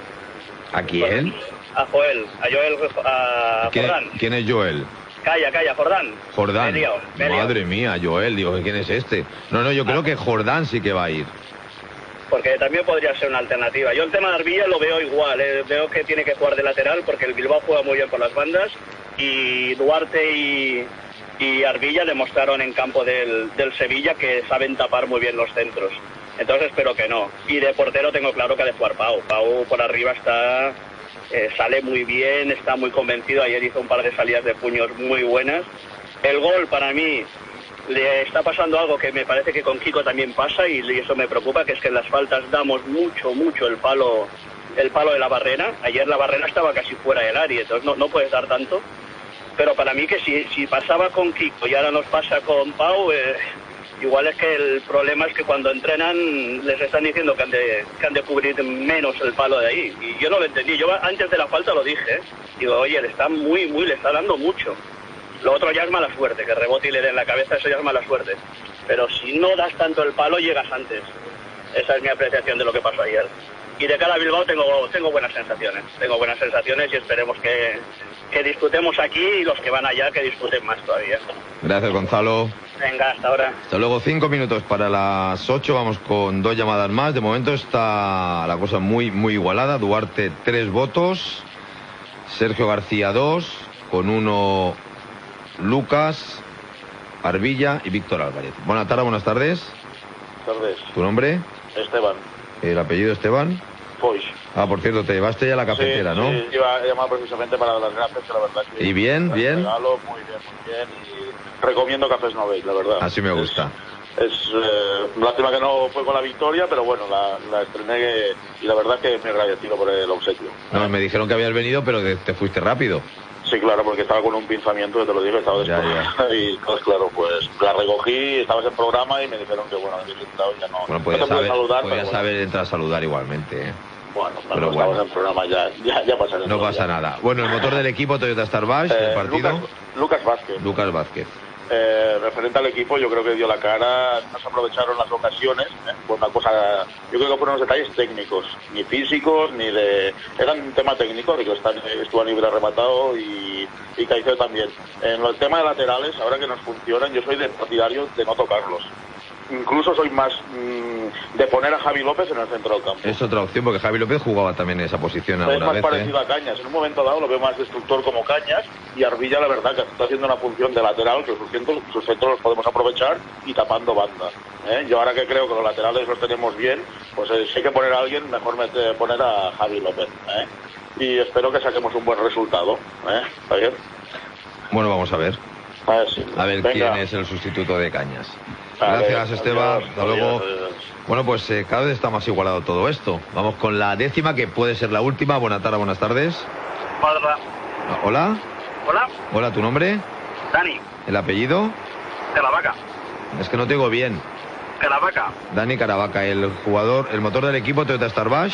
¿A quién? A Joel, a Joel, a ¿Quién, Jordán. ¿Quién es Joel? Calla, calla, Jordán. Jordán. Me he liado, me he liado. Madre mía, Joel, digo, ¿quién es este? No, no, yo creo que Jordán sí que va a ir. Porque también podría ser una alternativa. Yo el tema de Arbilla lo veo igual, eh. Veo que tiene que jugar de lateral porque el Bilbao juega muy bien por las bandas y Duarte y, y Arbilla demostraron en campo del, del Sevilla que saben tapar muy bien los centros. Entonces espero que no. Y de portero tengo claro que ha de jugar Pau. Pau por arriba está, eh, sale muy bien, está muy convencido. Ayer hizo un par de salidas de puños muy buenas. El gol para mí le está pasando algo que me parece que con Kiko también pasa y eso me preocupa, que es que en las faltas damos mucho, mucho el palo el palo de la barrera. Ayer la barrera estaba casi fuera del área, entonces no, no puedes dar tanto. Pero para mí que si, si pasaba con Kiko y ahora nos pasa con Pau, eh, igual es que el problema es que cuando entrenan les están diciendo que han de, que han de cubrir menos el palo de ahí. Y yo no lo entendí. Yo antes de la falta lo dije, ¿eh? Digo, oye, le está muy, muy, le está dando mucho. Lo otro ya es mala suerte, que rebote y le den la cabeza, eso ya es mala suerte. Pero si no das tanto el palo, llegas antes. Esa es mi apreciación de lo que pasó ayer. Y de cara a Bilbao tengo, tengo buenas sensaciones. Tengo buenas sensaciones y esperemos que, que disfrutemos aquí y los que van allá que disfruten más todavía. Gracias, Gonzalo. Venga, hasta ahora. Hasta luego, cinco minutos para las ocho. Vamos con dos llamadas más. De momento está la cosa muy, muy igualada. Duarte, tres votos. Sergio García, dos. Con uno... Lucas, Arbilla y Víctor Álvarez. Buenas tardes, buenas tardes. Buenas tardes. ¿Tu nombre? Esteban. ¿El apellido Esteban? Foix. Ah, por cierto, te llevaste ya a la cafetera, sí, ¿no? Sí, iba a llamar precisamente para dar las gracias, que la verdad que... ¿Y bien, bien? Regalo, muy bien, muy bien. Y recomiendo Cafés Noveis, la verdad. Así me gusta. Es, es eh, lástima que no fue con la victoria, pero bueno, la, la estrené y la verdad que me agradecido por el obsequio. No, me dijeron que habías venido, pero que te fuiste rápido. Sí, claro, porque estaba con un pinzamiento, te lo dije, estaba después. Y pues claro, pues la recogí, estabas en programa y me dijeron que bueno, había visitado ya no. Bueno, podías no saber, saludar, podías bueno. saber entrar a saludar igualmente, ¿eh? Bueno, pero pero bueno. estabas en programa, ya, ya, ya pasa. No pasa nada. Bueno, el motor del equipo Toyota Starbase, Eh, del partido. Lucas, Lucas Vázquez. Lucas Vázquez. Eh, referente al equipo, yo creo que dio la cara, no se aprovecharon las ocasiones, ¿eh? Fue una cosa, yo creo que fueron unos detalles técnicos, ni físicos, ni de... Era un tema técnico, de que estuvo a nivel rematado y, y Caicedo también. En el tema de laterales, ahora que nos funcionan, yo soy de partidario de no tocarlos. incluso soy más mmm, de poner a Javi López en el centro del campo. Es otra opción, porque Javi López jugaba también en esa posición Es alguna más vez. parecido ¿eh? a Cañas. En un momento dado lo veo más destructor como Cañas, y Arvilla, la verdad, que está haciendo una función de lateral, que sus centros, sus centros los podemos aprovechar y tapando banda. ¿eh? Yo ahora que creo que los laterales los tenemos bien, pues eh, si hay que poner a alguien, mejor meter, poner a Javi López. ¿eh? Y espero que saquemos un buen resultado. ¿eh? ¿Está bien? Bueno, vamos a ver. A ver, sí. A ver Venga. quién es el sustituto de Cañas. Vale, Gracias, Esteban. adiós, Hasta luego. adiós, adiós. Bueno, pues eh, cada vez está más igualado todo esto. Vamos con la décima, que puede ser la última. Buenas tardes, buenas tardes. Hola. Ah, Hola. Hola. Hola, ¿tu nombre? Dani, ¿El apellido? Caravaca. Es que no te oigo bien. Caravaca. Dani Caravaca, el jugador, el motor del equipo Toyota Starbash.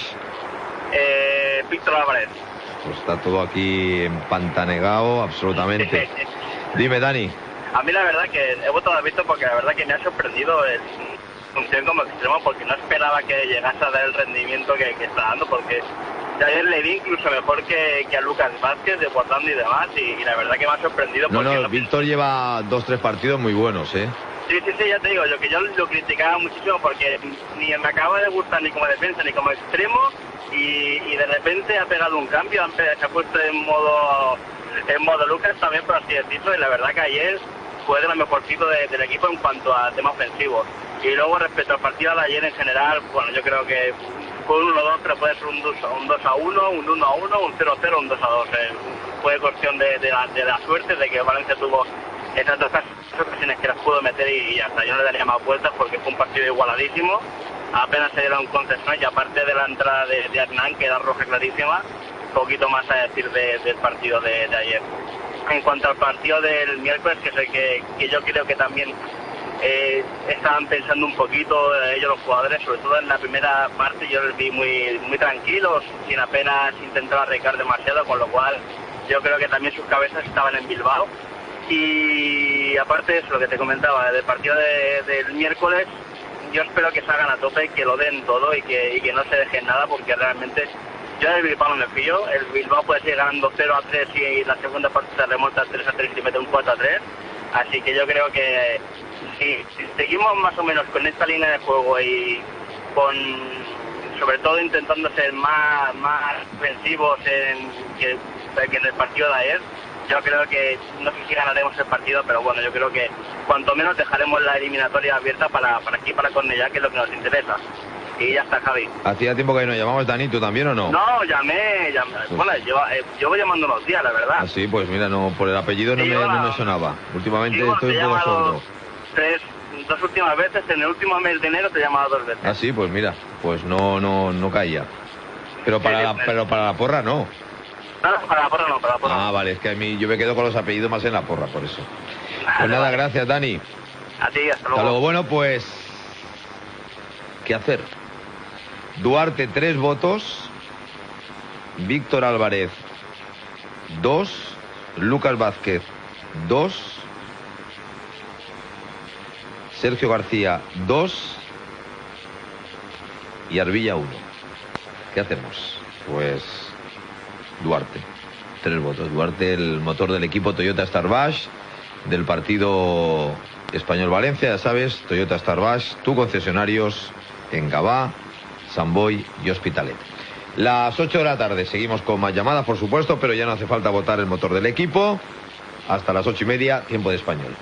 Eh, Víctor Álvarez. Pues está todo aquí empantanegado, absolutamente. Dime, Dani. A mí la verdad que he votado a Víctor porque la verdad que me ha sorprendido el función como extremo, porque no esperaba que llegase a dar el rendimiento que, que está dando, porque ya ayer le vi incluso mejor que, que a Lucas Vázquez, desbordando y demás, y, y la verdad que me ha sorprendido. No, porque no, Víctor lleva dos, tres partidos muy buenos, ¿eh? Sí, sí, sí, ya te digo, yo que yo lo criticaba muchísimo porque ni me acaba de gustar ni como defensa ni como extremo, y, y de repente ha pegado un cambio, se ha puesto en modo en modo Lucas también, por así decirlo, y la verdad que ayer fue de lo mejorcito de, del equipo en cuanto a tema ofensivo. Y luego respecto al partido de ayer en general, bueno, yo creo que fue un uno dos, pero puede ser un dos a uno, un uno a uno, un cero a cero, un dos a dos. Eh. Fue cuestión de, de, la, de la suerte de que Valencia tuvo esas dos ocasiones que las pudo meter y, y hasta yo no le daría más vueltas porque fue un partido igualadísimo. Apenas se dieron concesiones y aparte de la entrada de, de Hernán, que era roja clarísima, poquito más a decir de, del partido de, de ayer. En cuanto al partido del miércoles, que es el que, que yo creo que también eh, estaban pensando un poquito eh, ellos los jugadores, sobre todo en la primera parte yo los vi muy, muy tranquilos, sin apenas intentar arreglar demasiado, con lo cual yo creo que también sus cabezas estaban en Bilbao. Y aparte de eso, lo que te comentaba, del partido de, del miércoles, yo espero que salgan a tope, que lo den todo y que, y que no se dejen nada, porque realmente yo del Bilbao no me fío. El Bilbao puede seguir ganando cero a tres y la segunda parte se remonta tres a tres y mete un cuatro a tres. Así que yo creo que si, si seguimos más o menos con esta línea de juego y con, sobre todo intentando ser más, más ofensivos en, que, que en el partido de ayer, yo creo que no sé si ganaremos el partido, pero bueno, yo creo que cuanto menos dejaremos la eliminatoria abierta para, para aquí, para Cornellá, que es lo que nos interesa. Y ya está, Javi. Hacía tiempo que no llamamos, Dani, ¿tú también o no? No, llamé, llamé. Bueno, yo, eh, llevo llamando unos días, la verdad. Ah, sí, pues mira, no, por el apellido no, Sí, me, bueno, no me sonaba. Últimamente sí, bueno, estoy te he un poco llamado sordo. Tres, dos últimas veces, en el último mes de enero te he llamado dos veces. Ah, sí, pues mira, pues no, no, no caía. Pero para, la, pero para la porra no. No, para la porra no, para la porra. Ah, vale, es que a mí yo me quedo con los apellidos más en la porra, por eso. Pues nada, gracias, Dani. A ti, hasta luego. Hasta luego. Bueno, pues, ¿qué hacer? Duarte, tres votos. Víctor Álvarez, dos. Lucas Vázquez, dos. Sergio García, dos. Y Arvilla, uno. ¿Qué hacemos? Pues Duarte, tres votos. Duarte, el motor del equipo Toyota Starbash, del partido Español Valencia, ya sabes, Toyota Starbash, tu concesionarios en Gavá, Sant Boi y Hospitalet. Las ocho de la tarde seguimos con más llamadas, por supuesto, pero ya no hace falta votar el motor del equipo. Hasta las ocho y media, tiempo de español.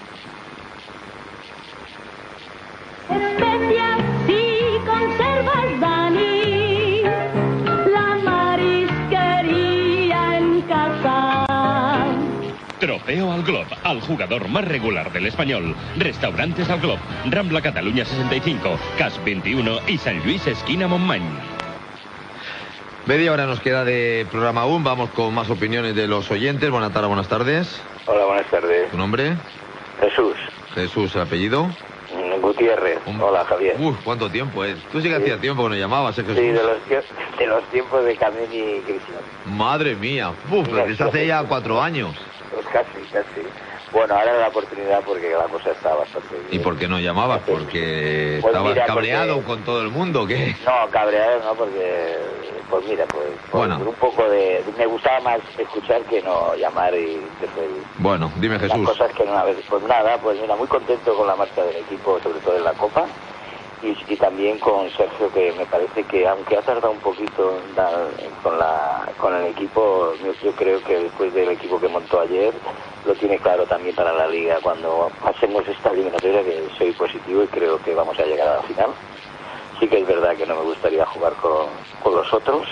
Especial si conservas, Dani, la marisquería en casa. Trofeo al Glob, al jugador más regular del Español. Restaurantes al Glob, Rambla Cataluña sesenta y cinco, Cas veintiuno y San Luis esquina Montmany. Media hora nos queda de programa aún. Vamos con más opiniones de los oyentes. Buenas tardes, buenas tardes. Hola, buenas tardes. ¿Tu nombre? Jesús. Jesús, ¿el apellido? Gutiérrez. Hola, Javier. Uf, cuánto tiempo es. Tú sí que hacía tiempo que no llamabas, ¿eh, Jesús? Sí, de los, tie- de los tiempos de Carmen y Cristian. Madre mía. Uf, pero que se hace ya cuatro años. Pues casi, casi. Bueno, ahora la oportunidad porque la cosa está bastante bien. ¿Y por qué no llamabas? ¿Porque Pues estabas mira, cabreado porque- con todo el mundo? ¿Qué? No, cabreado no, porque pues mira, pues, pues Bueno. un poco de... Me gustaba más escuchar que no llamar y decir Bueno, dime las Jesús. cosas que no a veces. Pues nada, pues mira, muy contento con la marcha del equipo, sobre todo en la Copa. Y, y también con Sergio, que me parece que aunque ha tardado un poquito en dar- con la con el equipo, yo, yo creo que después del equipo que montó ayer, lo tiene claro también para la Liga. Cuando pasemos esta eliminatoria, que soy positivo y creo que vamos a llegar a la final. Sí que es verdad que no me gustaría jugar con, con los otros.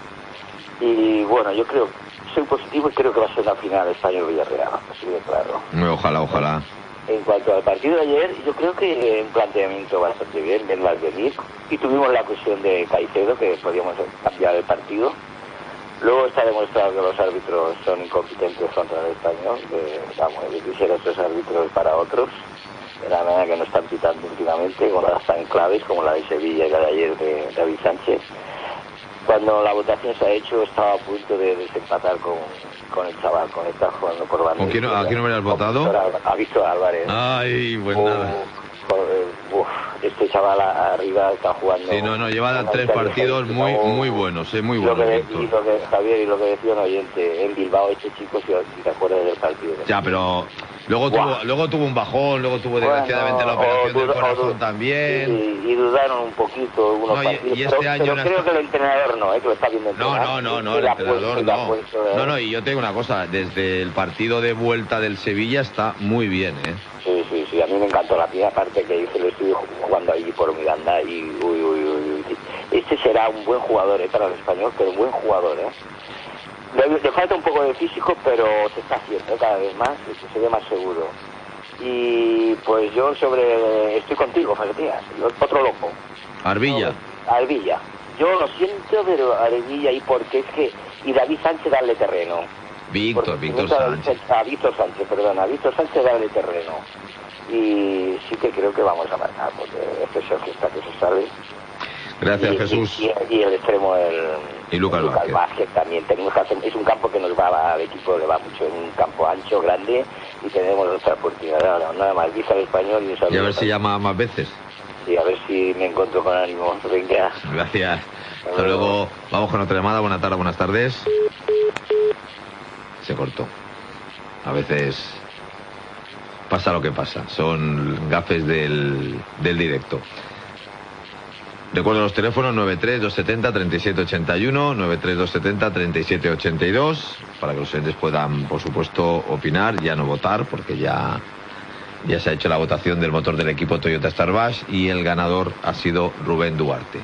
Y bueno, yo creo, soy positivo y creo que va a ser la final Español-Villarreal, así de claro. Ojalá, ojalá. En cuanto al partido de ayer, yo creo que un planteamiento bastante bien, bien al venir. Y tuvimos la cuestión de Caicedo, que podíamos cambiar el partido. Luego está demostrado que los árbitros son incompetentes contra el Español, que vamos, yo quisiera otros árbitros para otros, de la manera que no están pitando últimamente, con las tan claves como la de Sevilla y la de ayer de David Sánchez. Cuando la votación se ha hecho, estaba a punto de desempatar con, con el chaval, con el que está jugando por banda. ¿Con quién, ¿A quién me has votado? A Víctor Álvarez. Ay, pues Oh, nada. joder, uf, este chaval a- arriba está jugando. Sí, no, no, lleva una tres inteligencia, partidos muy oh, muy buenos, eh, muy y lo buenos, que, Víctor. y lo que, Javier, y lo que decía un oyente, en Bilbao este chico, si, si te acuerdas del partido. Ya, pero luego tuvo, luego tuvo un bajón, luego tuvo desgraciadamente la operación del corazón también. Y, y dudaron un poquito algunos No, y- partidos, y este pero, año pero no creo está- que el entrenador no, eh, que lo está viendo No, entrenar. no, no, no, Y el le ha puesto- entrenador y le ha no. puesto, eh, No, no, y yo tengo una cosa, desde el partido de vuelta del Sevilla está muy bien, ¿eh? Sí, sí, sí, a mí me encantó la primera parte que hice, lo estuve jugando allí por Miranda y uy, uy, uy, uy. Este será un buen jugador, ¿eh? Para el Español, pero un buen jugador, ¿eh? Le, le falta un poco de físico, pero se está haciendo cada vez más, y se ve más seguro. Y pues yo sobre... Estoy contigo, Matías, otro loco, Arbilla. Arbilla. Yo lo siento, pero Arbilla, y porque es que... Y David Sánchez darle terreno. Víctor, Víctor Porque- Sánchez. A Víctor Sánchez, perdón, a Víctor Sánchez darle terreno. Y sí que creo que vamos a marcar, porque este Sergio está que se sale. Gracias, Y- Jesús. Y, y el extremo, el, Y Lucas Lucas Vázquez. Vázquez también. Tenemos que hacer, es un campo que nos va al equipo, le va mucho, en un campo ancho, grande, y tenemos otra oportunidad. Ahora, nada más, visa al Español y un Y saludo. a ver si llama más veces. Y a ver si me encuentro con ánimo. Venga. Gracias. Hasta luego. Vamos con otra llamada. Buenas tardes, buenas tardes. Se cortó. A veces pasa lo que pasa. Son gafes del, del directo. Recuerdo los teléfonos nueve tres dos siete cero tres siete ocho uno, nueve tres dos siete cero tres siete ocho dos, para que los oyentes puedan, por supuesto, opinar, ya no votar, porque ya, ya se ha hecho la votación del motor del equipo Toyota Starbash y el ganador ha sido Rubén Duarte.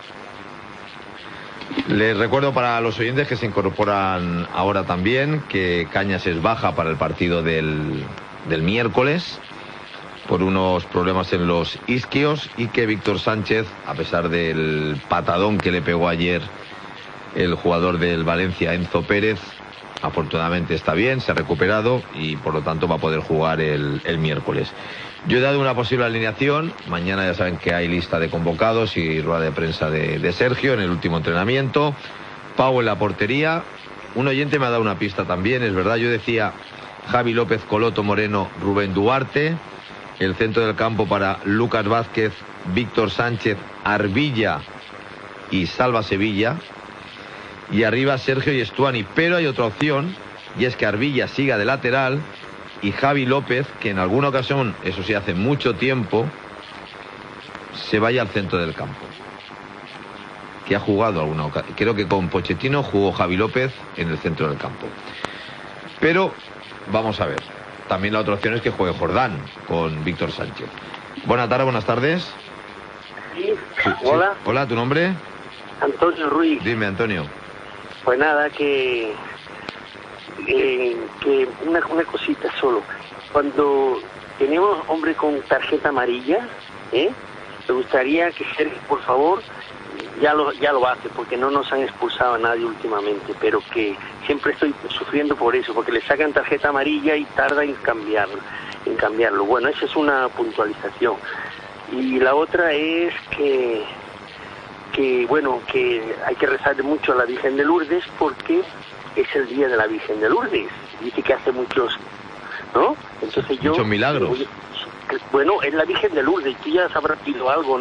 Les recuerdo para los oyentes que se incorporan ahora también que Cañas es baja para el partido del, del miércoles por unos problemas en los isquios y que Víctor Sánchez, a pesar del patadón que le pegó ayer el jugador del Valencia, Enzo Pérez, afortunadamente está bien, se ha recuperado y por lo tanto va a poder jugar el, el miércoles. Yo he dado una posible alineación, mañana ya saben que hay lista de convocados y rueda de prensa de, de Sergio en el último entrenamiento. Pau en la portería. Un oyente me ha dado una pista también, es verdad, yo decía Javi López, Coloto Moreno, Rubén Duarte. El centro del campo para Lucas Vázquez, Víctor Sánchez, Arbilla y Salva Sevilla. Y arriba Sergio y Estuani. Pero hay otra opción, y es que Arbilla siga de lateral y Javi López, que en alguna ocasión, eso sí hace mucho tiempo, se vaya al centro del campo. Que ha jugado alguna ocasión. Creo que con Pochettino jugó Javi López en el centro del campo. Pero vamos a ver. También la otra opción es que juegue Jordán con Víctor Sánchez. Buenas tardes, buenas tardes. Sí, Sí, hola, sí. Hola, ¿tu nombre? Antonio Ruiz. Dime, Antonio. Pues nada, que, eh, que una, una cosita solo. Cuando tenemos hombre con tarjeta amarilla, ¿eh? me gustaría que Sergio, por favor, ya lo, ya lo hace, porque no nos han expulsado a nadie últimamente, pero que siempre estoy sufriendo por eso, porque le sacan tarjeta amarilla y tarda en cambiarlo, en cambiarlo. Bueno, esa es una puntualización. Y la otra es que, que bueno, que hay que rezar mucho a la Virgen de Lourdes, porque es el día de la Virgen de Lourdes. Dice que hace muchos, ¿no? Entonces yo... Muchos milagros. Bueno, es la Virgen de Lourdes, tú ya sabrás pido algo, ¿no?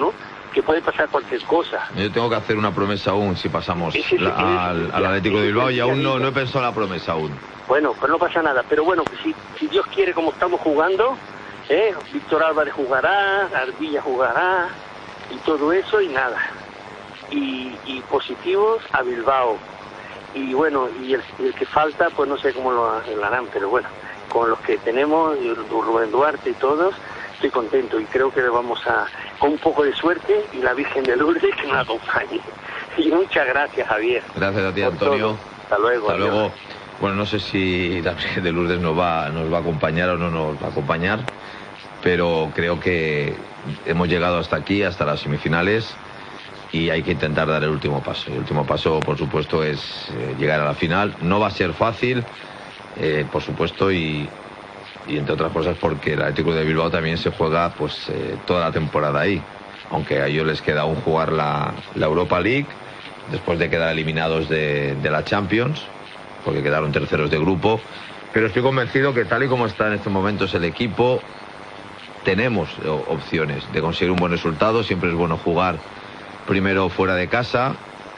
que puede pasar cualquier cosa. Yo tengo que hacer una promesa aún si pasamos la, al, al Atlético de Bilbao y aún no, no he pensado en la promesa aún. Bueno, pues no pasa nada, pero bueno, pues si, si Dios quiere, como estamos jugando, ¿eh? Víctor Álvarez jugará, Arbilla jugará y todo eso y nada. Y, y positivos a Bilbao. Y bueno, y el, el que falta, pues no sé cómo lo harán, pero bueno, con los que tenemos, Rubén Duarte y todos, estoy contento y creo que le vamos a, con un poco de suerte y la Virgen de Lourdes que nos acompañe. Y muchas gracias, Javier. Gracias a ti, Antonio. Todo. Hasta luego. Hasta luego. Bueno, no sé si la Virgen de Lourdes nos va, nos va a acompañar o no nos va a acompañar, pero creo que hemos llegado hasta aquí, hasta las semifinales, y hay que intentar dar el último paso. El último paso, por supuesto, es eh, llegar a la final. No va a ser fácil, eh, por supuesto, y, y entre otras cosas porque el Atlético de Bilbao también se juega pues eh, toda la temporada ahí, aunque a ellos les queda aún jugar la, la Europa League, después de quedar eliminados de, de la Champions, porque quedaron terceros de grupo, pero estoy convencido que tal y como está en estos momentos el equipo, tenemos opciones de conseguir un buen resultado. Siempre es bueno jugar primero fuera de casa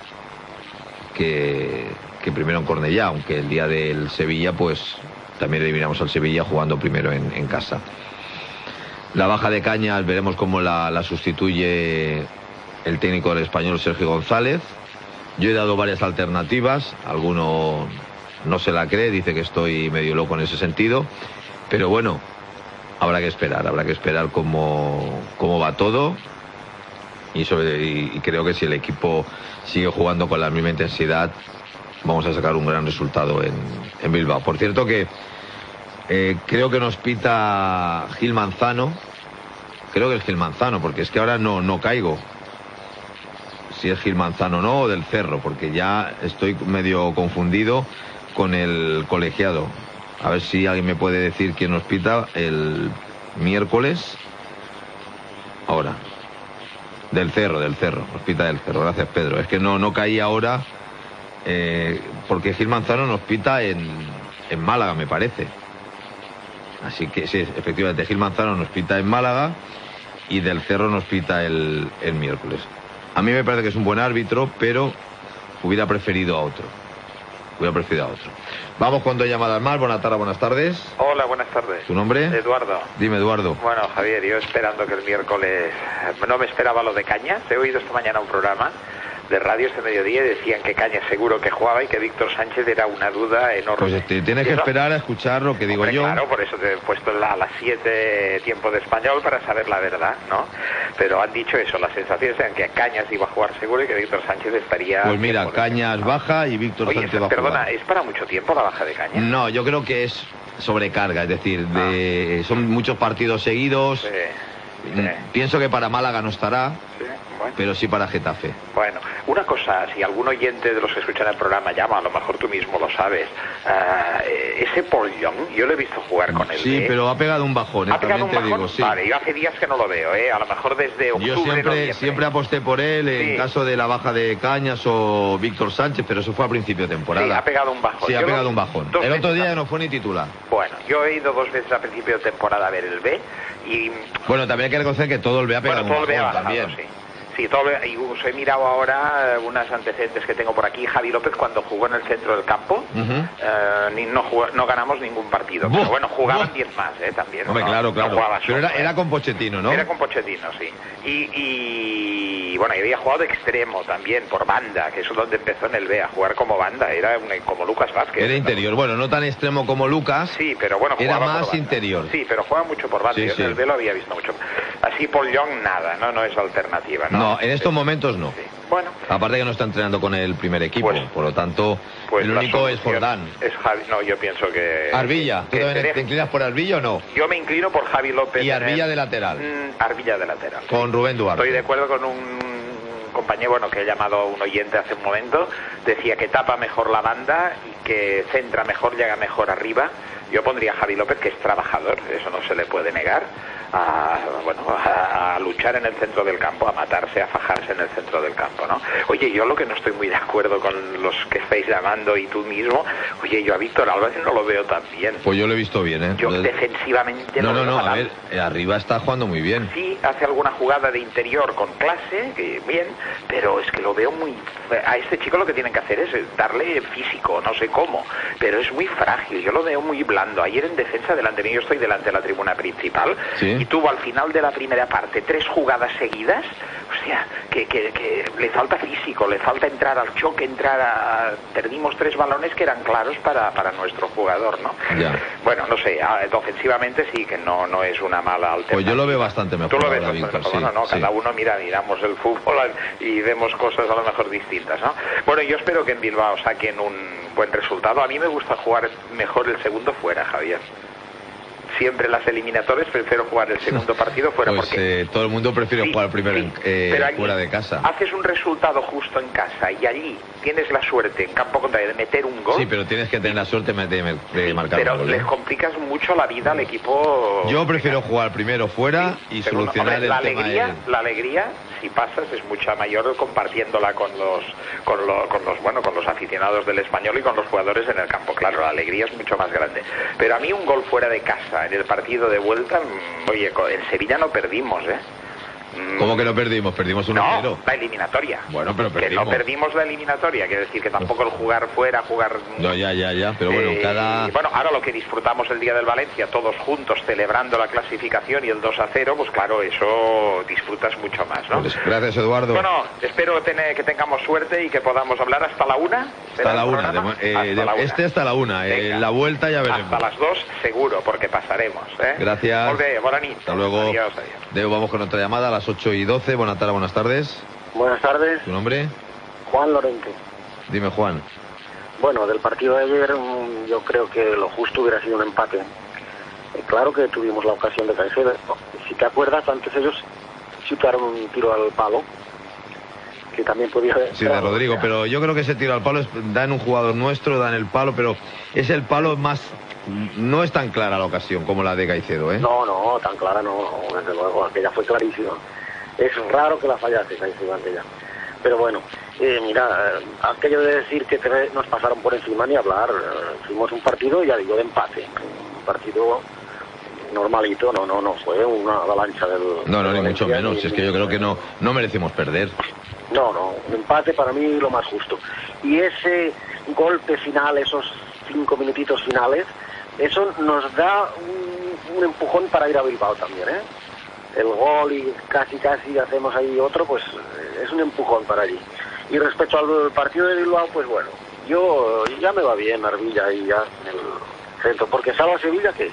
que, que primero en Cornellá, aunque el día del Sevilla pues también eliminamos al Sevilla jugando primero en, en casa. La baja de Cañas veremos cómo la, la sustituye el técnico del Español, Sergio González. Yo he dado varias alternativas, alguno no se la cree, dice que estoy medio loco en ese sentido, pero bueno, habrá que esperar, habrá que esperar cómo, cómo va todo. Y, sobre, y, y creo que si el equipo sigue jugando con la misma intensidad, vamos a sacar un gran resultado en, en Bilbao. Por cierto que eh, creo que nos pita Gil Manzano, creo que es Gil Manzano, porque es que ahora no, no caigo si es Gil Manzano o no, o del Cerro, porque ya estoy medio confundido con el colegiado. A ver si alguien me puede decir quién nos pita el miércoles. Ahora. Del Cerro, del Cerro, nos pita del Cerro. Gracias, Pedro. Es que no, no caí ahora, eh, porque Gil Manzano nos pita en, en Málaga, me parece. Así que sí, efectivamente, Gil Manzano nos pita en Málaga y del Cerro nos pita el, el miércoles. A mí me parece que es un buen árbitro, pero hubiera preferido a otro. Hubiera preferido a otro. Vamos con dos llamadas más. Buenas tardes, buenas tardes. Hola, buenas tardes. ¿Tu nombre? Eduardo. Dime, Eduardo. Bueno, Javier, yo esperando que el miércoles... No me esperaba lo de Cañas. He oído esta mañana un programa de radio este mediodía y decían que Cañas seguro que jugaba y que Víctor Sánchez era una duda enorme. Pues te tienes que eso? esperar a escuchar lo que digo Hombre, yo. Claro, por eso te he puesto la, a las siete tiempo de español para saber la verdad, ¿no? Pero han dicho eso, las sensaciones eran que Cañas iba a jugar seguro y que Víctor Sánchez estaría... Pues mira, Cañas baja y Víctor Oye, Sánchez va a perdona, jugar. ¿es para mucho tiempo la baja de Cañas? No, yo creo que es sobrecarga, es decir, de, son muchos partidos seguidos. Sí, Mm, Pienso que para Málaga no estará, sí, bueno. pero sí para Getafe. Bueno, una cosa, si algún oyente de los que escuchan el programa llama, a lo mejor tú mismo lo sabes, uh, ese Paul Young, yo lo he visto jugar con él. Sí, ¿eh? pero ha pegado un bajón, eh, ¿Ha pegado un también te bajón? digo, sí. Vale, yo hace días que no lo veo, ¿eh? A lo mejor desde octubre, Yo siempre, noviembre. siempre aposté por él en Sí. caso de la baja de Cañas o Víctor Sánchez, pero eso fue a principio de temporada. Sí, ha pegado un bajón. Sí, ha Yo pegado dos- un bajón. dos El otro veces día ha- no fue ni titular. Bueno, yo he ido dos veces a principio de temporada a ver el B y... Bueno, también hay que reconocer que todo el B ha pegado Bueno, todo un el B ha bajón bajado, también. sí. Sí, todo, y os he mirado ahora eh, unas antecedentes que tengo por aquí. Javi López, cuando jugó en el centro del campo, Ujú. eh, ni, no, jugó- no ganamos ningún partido. Buh, Pero bueno, jugaban buh. diez más, ¿eh? También. Hombre, no, claro, no claro. jugaba Pero era, solo, era ¿eh? con Pochettino, ¿no? Era con Pochettino, sí. Y, y bueno, y había jugado de extremo también, por banda, que eso es donde empezó en el B, a jugar como banda. Era un- como Lucas Vázquez. Era interior. Bueno, no tan extremo como Lucas. Sí, pero bueno, Era jugaba por más banda. interior. Sí, pero juega mucho por banda. Sí, Yo sí. en el B lo había visto mucho. Así Paul Young, nada, ¿no? No es alternativa, ¿no? No, en estos momentos no. Bueno. Aparte que no está entrenando con el primer equipo, por lo tanto, Pues el la único es solución Jordán. Es Javi, no, yo pienso que... Arbilla, ¿tú que también te te inclinas por Arbilla o no? Yo me inclino por Javi López. Y en Arbilla el- de lateral. Mm, Arbilla de lateral. Con Rubén Duarte. Estoy de acuerdo con un compañero, bueno, que he llamado a un oyente hace un momento, decía que tapa mejor la banda y que centra mejor, llega mejor arriba. Yo pondría a Javi López, que es trabajador, eso no se le puede negar. A, bueno, a, a, a luchar en el centro del campo, a matarse, a fajarse en el centro del campo, ¿no? Oye, yo lo que no estoy muy de acuerdo con los que estáis llamando y tú mismo, oye, yo a Víctor Álvarez no lo veo tan bien. Pues yo lo he visto bien, ¿eh? Yo Lo- defensivamente No, lo no, veo no, a fatal. ver, eh, arriba está jugando muy bien. Sí, hace alguna jugada de interior con clase, que bien, pero es que lo veo muy... A este chico lo que tienen que hacer es darle físico, no sé cómo, pero es muy frágil, yo lo veo muy blando. Ayer en defensa delante mío, yo estoy delante de la tribuna principal, Sí. y tuvo al final de la primera parte tres jugadas seguidas, o sea, que, que, que le falta físico, le falta entrar al choque, entrar a... Perdimos tres balones que eran claros para, para nuestro jugador, ¿no? Ya. Bueno, no sé, a- ofensivamente sí que no, no es una mala alternativa. Pues yo lo veo bastante mejor Tú lo ves, ahora, pues, Víctor, pues, sí, bueno, no, sí. cada uno mira, miramos el fútbol y vemos cosas a lo mejor distintas, ¿no? Bueno, yo espero que en Bilbao saquen un buen resultado. A mí me gusta jugar mejor el segundo fuera, Javier. Siempre las eliminatorias prefiero jugar el segundo partido fuera Pues porque eh, todo el mundo prefiere jugar primero en- eh, pero allí fuera de casa. haces un resultado justo en casa y allí tienes la suerte en campo contrario de meter un gol. Sí, pero tienes que tener la suerte de, de- de marcar Pero un gol, ¿eh? les complicas mucho la vida al equipo. Yo prefiero jugar primero fuera y Segundo, solucionar hombre, el la tema alegría, de... la alegría, si pasas, es mucha mayor compartiéndola con los, con los, con los, bueno, con los aficionados del Español y con los jugadores en el campo. Claro, la alegría es mucho más grande. Pero a mí un gol fuera de casa en el partido de vuelta, mm, oye, co- en Sevilla no perdimos, ¿eh? ¿Cómo que no perdimos? Perdimos uno cero. No, la eliminatoria. Bueno, pero Que perdimos. no perdimos la eliminatoria, quiere decir que tampoco el jugar fuera, jugar... No, ya, ya, ya, pero bueno, Eh, cada... Bueno, ahora lo que disfrutamos el día del Valencia, todos juntos celebrando la clasificación y el dos a cero, pues claro, eso disfrutas mucho más, ¿no? Pues gracias, Eduardo. Bueno, espero tener, que tengamos suerte y que podamos hablar hasta la una. Hasta la una, de mo- eh, Hasta de- la una. este hasta la una, eh, Venga. la vuelta ya veremos. Hasta las dos seguro, porque pasaremos, ¿eh? Gracias. Molt bé, bona nit. Hasta luego. Adiós, adiós. Deu, vamos con otra llamada a las ocho y doce. Buenas tardes, buenas tardes. Buenas tardes, ¿Tu nombre? Juan Lorente. Dime, Juan. Bueno, del partido de ayer mm, yo creo que lo justo hubiera sido un empate. Eh, claro que tuvimos la ocasión de Caicedo. Si te acuerdas, antes ellos chutaron un tiro al palo, que también podía haber... Sí, de Rodrigo, pero yo creo que ese tiro al palo es, da en un jugador nuestro, da en el palo, pero es el palo más... No es tan clara la ocasión como la de Caicedo, ¿eh? No, no, tan clara no, no, desde luego, aquella fue clarísima. Es raro que la fallase Caicedo aquella. Pero bueno, eh, mira, eh, aquello de decir que te- nos pasaron por encima ni hablar, eh, fuimos un partido, ya digo, de empate, un partido normalito, no, no, no, fue una avalancha del... No, no, del ni mucho Valencia, menos. ni- Es que yo creo que no, no merecemos perder. No, no, un empate para mí lo más justo. Y ese golpe final, esos cinco minutitos finales, eso nos da un, un empujón para ir a Bilbao también, ¿eh? El gol y casi casi hacemos ahí otro, pues eh, es un empujón para allí. Y respecto al partido de Bilbao, pues bueno, yo ya me va bien Arbilla ahí ya en el centro, porque salva a Sevilla que...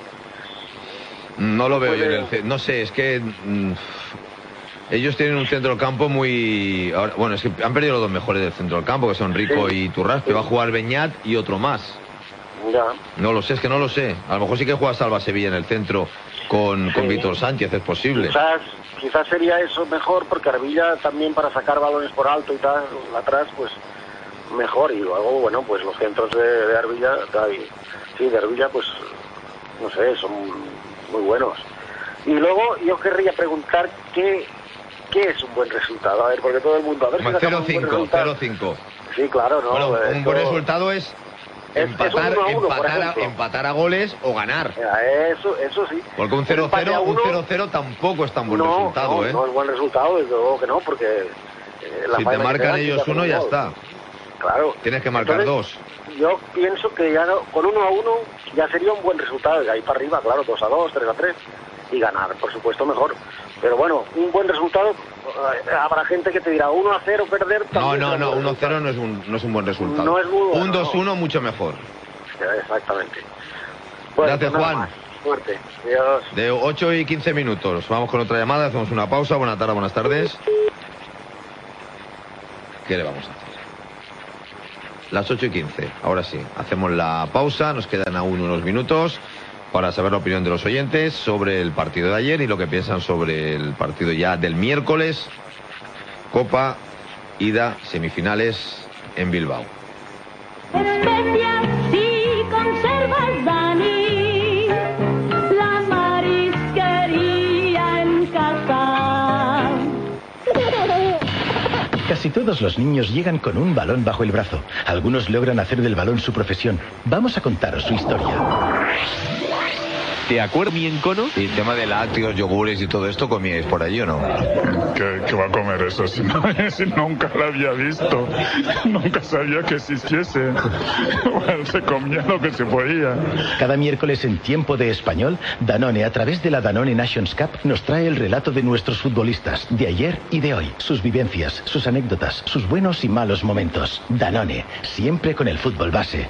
No lo veo Puede- yo en el ce- No sé, es que... mm, ellos tienen un centro del campo muy... ahora- bueno, es que han perdido los dos mejores del centro del campo, que son Rico y Turraspe. Va a jugar Beñat y otro más. Ya. No lo sé, es que no lo sé. A lo mejor sí que juega Salva Sevilla en el centro con, con Víctor Sánchez, es posible. Quizás, quizás sería eso mejor, porque Arbilla también para sacar balones por alto y tal, atrás, pues mejor. Y luego, bueno, pues los centros de, de Arbilla, de- sí, de Arbilla, pues, no sé, son muy buenos. Y luego yo querría preguntar qué, qué es un buen resultado. A ver, porque todo el mundo... A ver si cero sacamos un buen cinco, resultado. cero cinco. Sí, claro, ¿no? Bueno, Eh, un buen esto- resultado es es- es empatar, un uno a uno, por empatar, a, ejemplo. empatar a goles o ganar. Eso, eso sí. Porque un cero empate cero a un uno- cero cero tampoco es tan buen no, resultado, no, ¿eh? no es buen resultado, desde luego que no, porque... eh, la Si te faena que marcan dan, ellos te hacen uno, un ya gol. está. Claro. Tienes que marcar Entonces, dos. Yo pienso que ya no- con uno a uno ya sería un buen resultado, de ahí para arriba, claro, dos a dos, tres a tres, y ganar, por supuesto, mejor. Pero bueno, un buen resultado, eh, habrá gente que te dirá uno a cero perder. No, también no, será no, un buen uno cero no es un, no es un buen resultado. No es muy bueno, un dos uno mucho mejor. resultado. Exactamente. Gracias, pues nada Juan. más. Suerte. Adiós. De ocho y quince minutos. Vamos con otra llamada, hacemos una pausa. Buenas tardes, buenas tardes. ¿Qué le vamos a hacer? Las ocho y quince, ahora sí. Hacemos la pausa, nos quedan aún unos minutos para saber la opinión de los oyentes sobre el partido de ayer y lo que piensan sobre el partido ya del miércoles. Copa, ida, semifinales en Bilbao. Especias si conservas, Dani, la marisquería en casa. Casi todos los niños llegan con un balón bajo el brazo. Algunos logran hacer del balón su profesión. Vamos a contaros su historia. ¿Te acuerdas bien, Cono? Y el tema de lácteos, yogures y todo esto, ¿comíais por allí o no? ¿Qué, qué va a comer eso? Si, no, si nunca lo había visto. Nunca sabía que existiese. Bueno, se comía lo que se podía. Cada miércoles en Tiempo de Español, Danone, a través de la Danone Nations Cup, nos trae el relato de nuestros futbolistas, de ayer y de hoy. Sus vivencias, sus anécdotas, sus buenos y malos momentos. Danone, siempre con el fútbol base.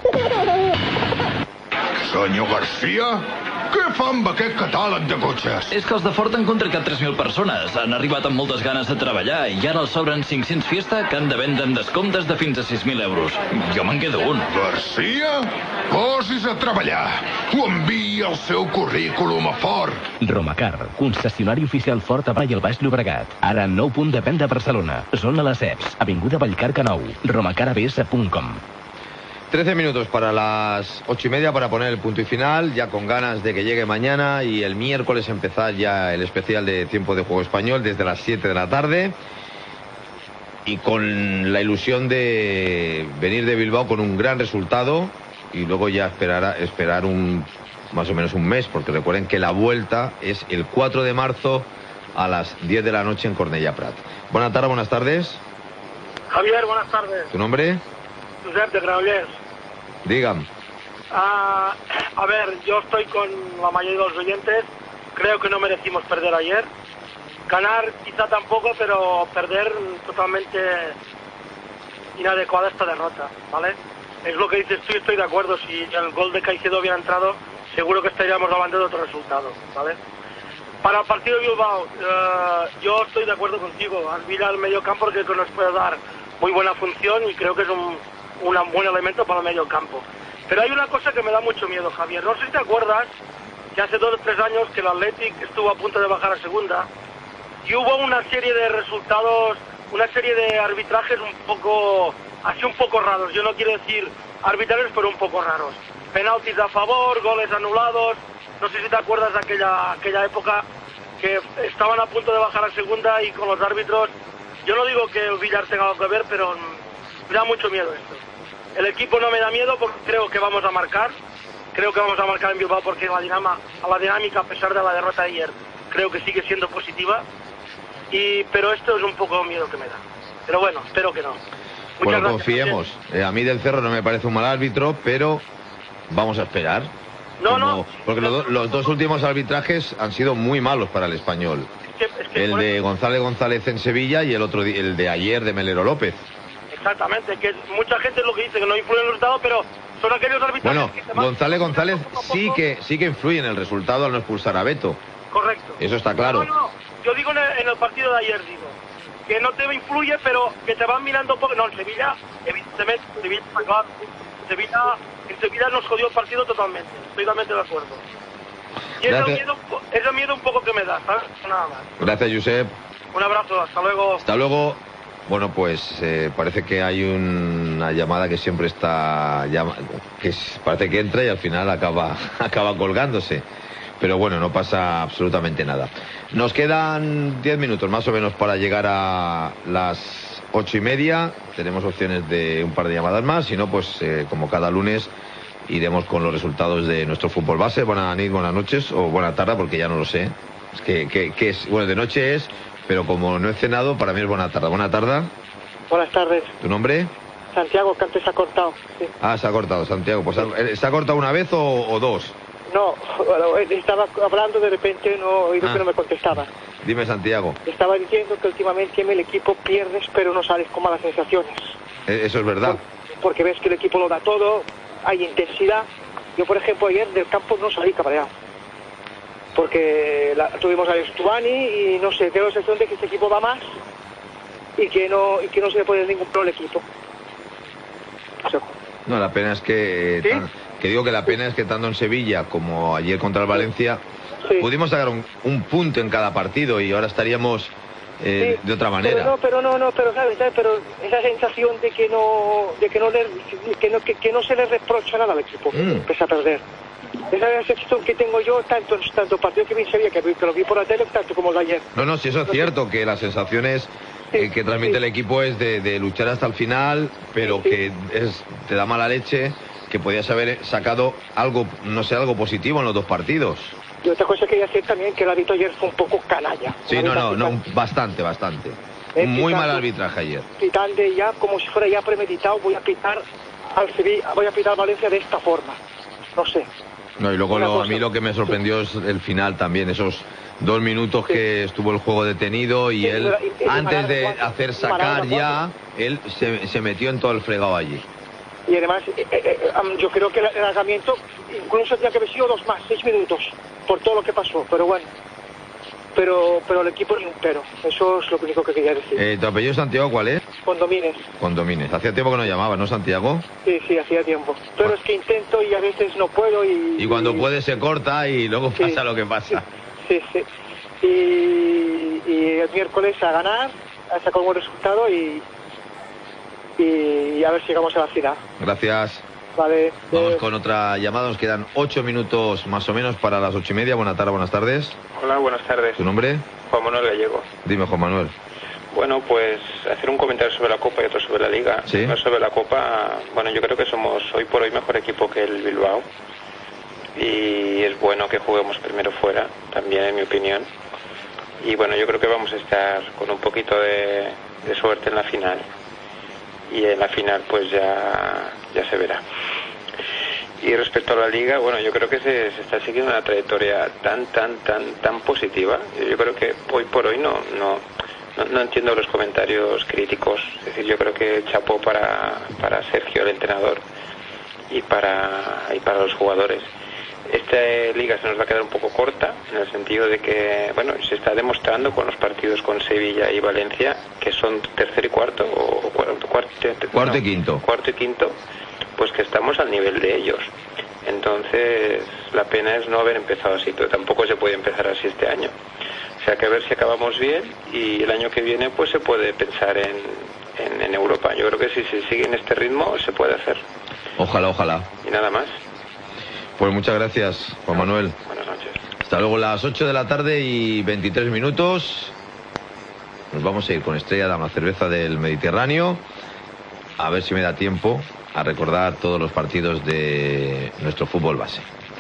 Senyor Garcia? Què fan amb aquest catàleg de cotxes? És que els de Ford han contractat tres mil persones. Han arribat amb moltes ganes de treballar i ara els sobren cinc-cents Fiesta que han de vendre amb descomptes de fins a sis mil euros. Jo me'n quedo un. Garcia? Posis a treballar. O enviï el seu currículum a Ford. Romacar, concessionari oficial Ford a Vall al Baix Llobregat. Ara nou punt de venda a Barcelona. Zona Les Eps, avinguda Vallcarca nou. romacar a b s punt com. trece minutos para las ocho y media para poner el punto y final, ya con ganas de que llegue mañana y el miércoles empezar ya el especial de Tiempo de Juego Español desde las siete de la tarde y con la ilusión de venir de Bilbao con un gran resultado y luego ya esperar, esperar un, más o menos un mes, porque recuerden que la vuelta es el cuatro de marzo a las diez de la noche en Cornellà Prat. Buenas tardes, buenas tardes. Javier, buenas tardes. ¿Tu nombre? Josep, de Granollers. Dígame. Uh, a ver, yo estoy con la mayoría de los oyentes. Creo que no merecimos perder ayer. Ganar quizá tampoco, pero perder totalmente inadecuada esta derrota, ¿vale? Es lo que dices tú y estoy de acuerdo. Si el gol de Caicedo hubiera entrado, seguro que estaríamos hablando de otro resultado, ¿vale? Para el partido de Bilbao, uh, yo estoy de acuerdo contigo. Arvila al medio campo creo que nos puede dar muy buena función y creo que es un, un buen elemento para el medio campo. Pero hay una cosa que me da mucho miedo, Javier. No sé si te acuerdas que hace dos o tres años que el Athletic estuvo a punto de bajar a segunda y hubo una serie de resultados, una serie de arbitrajes un poco, así un poco raros. Yo no quiero decir arbitrarios, pero un poco raros. Penaltis a favor, goles anulados. No sé si te acuerdas de aquella, aquella época que estaban a punto de bajar a segunda y con los árbitros. Yo no digo que el Villar tenga algo que ver, pero me da mucho miedo esto. El equipo no me da miedo porque creo que vamos a marcar. Creo que vamos a marcar en Bilbao porque la, dinama, la dinámica, a pesar de la derrota de ayer, creo que sigue siendo positiva. Y, pero esto es un poco miedo que me da. Pero bueno, espero que no. Muchas bueno, gracias, confiemos. Eh, a mí Del Cerro no me parece un mal árbitro, pero vamos a esperar. No, Como, no. Porque no, los, los dos últimos arbitrajes han sido muy malos para el Español. Es que, es que el de González González en Sevilla y el otro el de ayer de Melero López. Exactamente, que mucha gente es lo que dice, que no influye en el resultado, pero son aquellos arbitrajes Bueno, que se van... González González sí que sí que influye en el resultado al no expulsar a Beto. Correcto. Eso está claro. No, no, yo digo en el, en el partido de ayer, digo, que no te influye, pero que te van mirando un poco... No, en Sevilla, evidentemente, Sevilla, claro, Sevilla, en Sevilla nos jodió el partido totalmente, estoy totalmente de acuerdo. Y es el, miedo, es el miedo un poco que me da, ¿sabes? Nada más. Gracias, Josep. Un abrazo, hasta luego. Hasta luego. Bueno, pues eh, parece que hay un, una llamada que siempre está... Llama, que es, parece que entra y al final acaba, acaba colgándose. Pero bueno, no pasa absolutamente nada. Nos quedan diez minutos más o menos para llegar a las ocho y media. Tenemos opciones de un par de llamadas más. Si no, pues eh, como cada lunes iremos con los resultados de nuestro fútbol base. Buenas noches, buenas noches o buena tarde, porque ya no lo sé. Es que, que, que es, bueno, de noche es, pero como no he cenado, para mí es buena tarde. Buena tarde. Buenas tardes. ¿Tu nombre? Santiago, que antes se ha cortado. Sí. Ah, se ha cortado, Santiago. Pues ¿se ha cortado una vez o, o dos? No, bueno, estaba hablando, de repente no he oído ah. que no me contestaba. Dime, Santiago. Estaba diciendo que últimamente el equipo pierdes, pero no sales con malas sensaciones. Eso es verdad. Por, porque ves que el equipo lo da todo, hay intensidad. Yo, por ejemplo, ayer del campo no salí cabreado. Porque la, tuvimos a Stuani y no sé, tengo la sensación de que este equipo va más y que no y que no se le puede ningún pro al equipo. O sea, no, la pena es que... ¿Sí? Tan, que digo que la pena es que tanto en Sevilla como ayer contra el Valencia sí. pudimos sacar un, un punto en cada partido y ahora estaríamos eh, sí, de otra manera. Pero no, pero no, no, pero sabes, ¿sabes? Pero esa sensación de que no, de que no, le, que no, que, que no se le reprocha nada al equipo, mm. empieza a perder. Esa es la sensación que tengo yo, tanto tanto partido que vi en Sevilla, que, que lo vi por la tele, tanto como el de ayer. No, no, si eso es cierto, que las sensaciones eh, que transmite sí. el equipo es de, de luchar hasta el final, pero sí, sí. que es te da mala leche, que podías haber sacado algo, no sé, algo positivo en los dos partidos. Y otra cosa que quería decir también, que el árbitro ayer fue un poco canalla. Sí, no, no, no, bastante, bastante. Eh, Muy pitando, mal arbitraje ayer. Pitando ya como si fuera ya premeditado, voy a pitar al Sevilla, voy a pitar Valencia de esta forma. No sé. No, y luego lo, a mí lo que me sorprendió sí. es el final también, esos dos minutos sí. que estuvo el juego detenido y sí, él, y, y, antes de hacer sacar ya, él se, se metió en todo el fregado allí. Y además, eh, eh, yo creo que el alargamiento incluso tenía que haber sido dos más, seis minutos, por todo lo que pasó, pero bueno. Pero pero el equipo ni un pero. Eso es lo único que quería decir. Eh, ¿Tu apellido Santiago cuál es? Condomines. Condomines. Hacía tiempo que no llamaba, ¿no, Santiago? Sí, sí, hacía tiempo. Pero bueno. Es que intento y a veces no puedo y... Y cuando y... puede se corta y luego sí. pasa lo que pasa. Sí, sí. sí. Y, y el miércoles a ganar, a sacar un buen resultado y, y a ver si llegamos a la final. Gracias. Vale. Vamos eh... con otra llamada, nos quedan ocho minutos más o menos para las ocho y media. Buenas tardes, buenas tardes. Hola, buenas tardes. ¿Tu nombre? Juan Manuel Gallego. Dime, Juan Manuel. Bueno, pues hacer un comentario sobre la Copa y otro sobre la Liga. ¿Sí? Sobre la Copa, bueno, yo creo que somos hoy por hoy mejor equipo que el Bilbao. Y es bueno que juguemos primero fuera, también en mi opinión. Y bueno, yo creo que vamos a estar con un poquito de, de suerte en la final. Y en la final pues ya, ya se verá. Y respecto a la Liga, bueno, yo creo que se, se está siguiendo una trayectoria tan, tan, tan, tan positiva. Yo creo que hoy por hoy no, no, no, no entiendo los comentarios críticos. Es decir, yo creo que chapó para, para Sergio, el entrenador, y para, y para los jugadores. Esta Liga se nos va a quedar un poco corta, en el sentido de que, bueno, se está demostrando con los partidos con Sevilla y Valencia, que son tercero y cuarto, o cuarto, cuarto, cuarto no, y quinto. Cuarto y quinto, pues que estamos al nivel de ellos. Entonces, la pena es no haber empezado así, pero tampoco se puede empezar así este año. O sea, que a ver si acabamos bien y el año que viene pues se puede pensar en, en, en Europa. Yo creo que si se sigue en este ritmo se puede hacer. Ojalá, ojalá. Y nada más. Pues muchas gracias, Juan Manuel. Buenas noches. Hasta luego, las ocho de la tarde y veintitrés minutos. Nos vamos a ir con Estrella Damm, la cerveza del Mediterráneo. A ver si me da tiempo a recordar todos los partidos de nuestro fútbol base.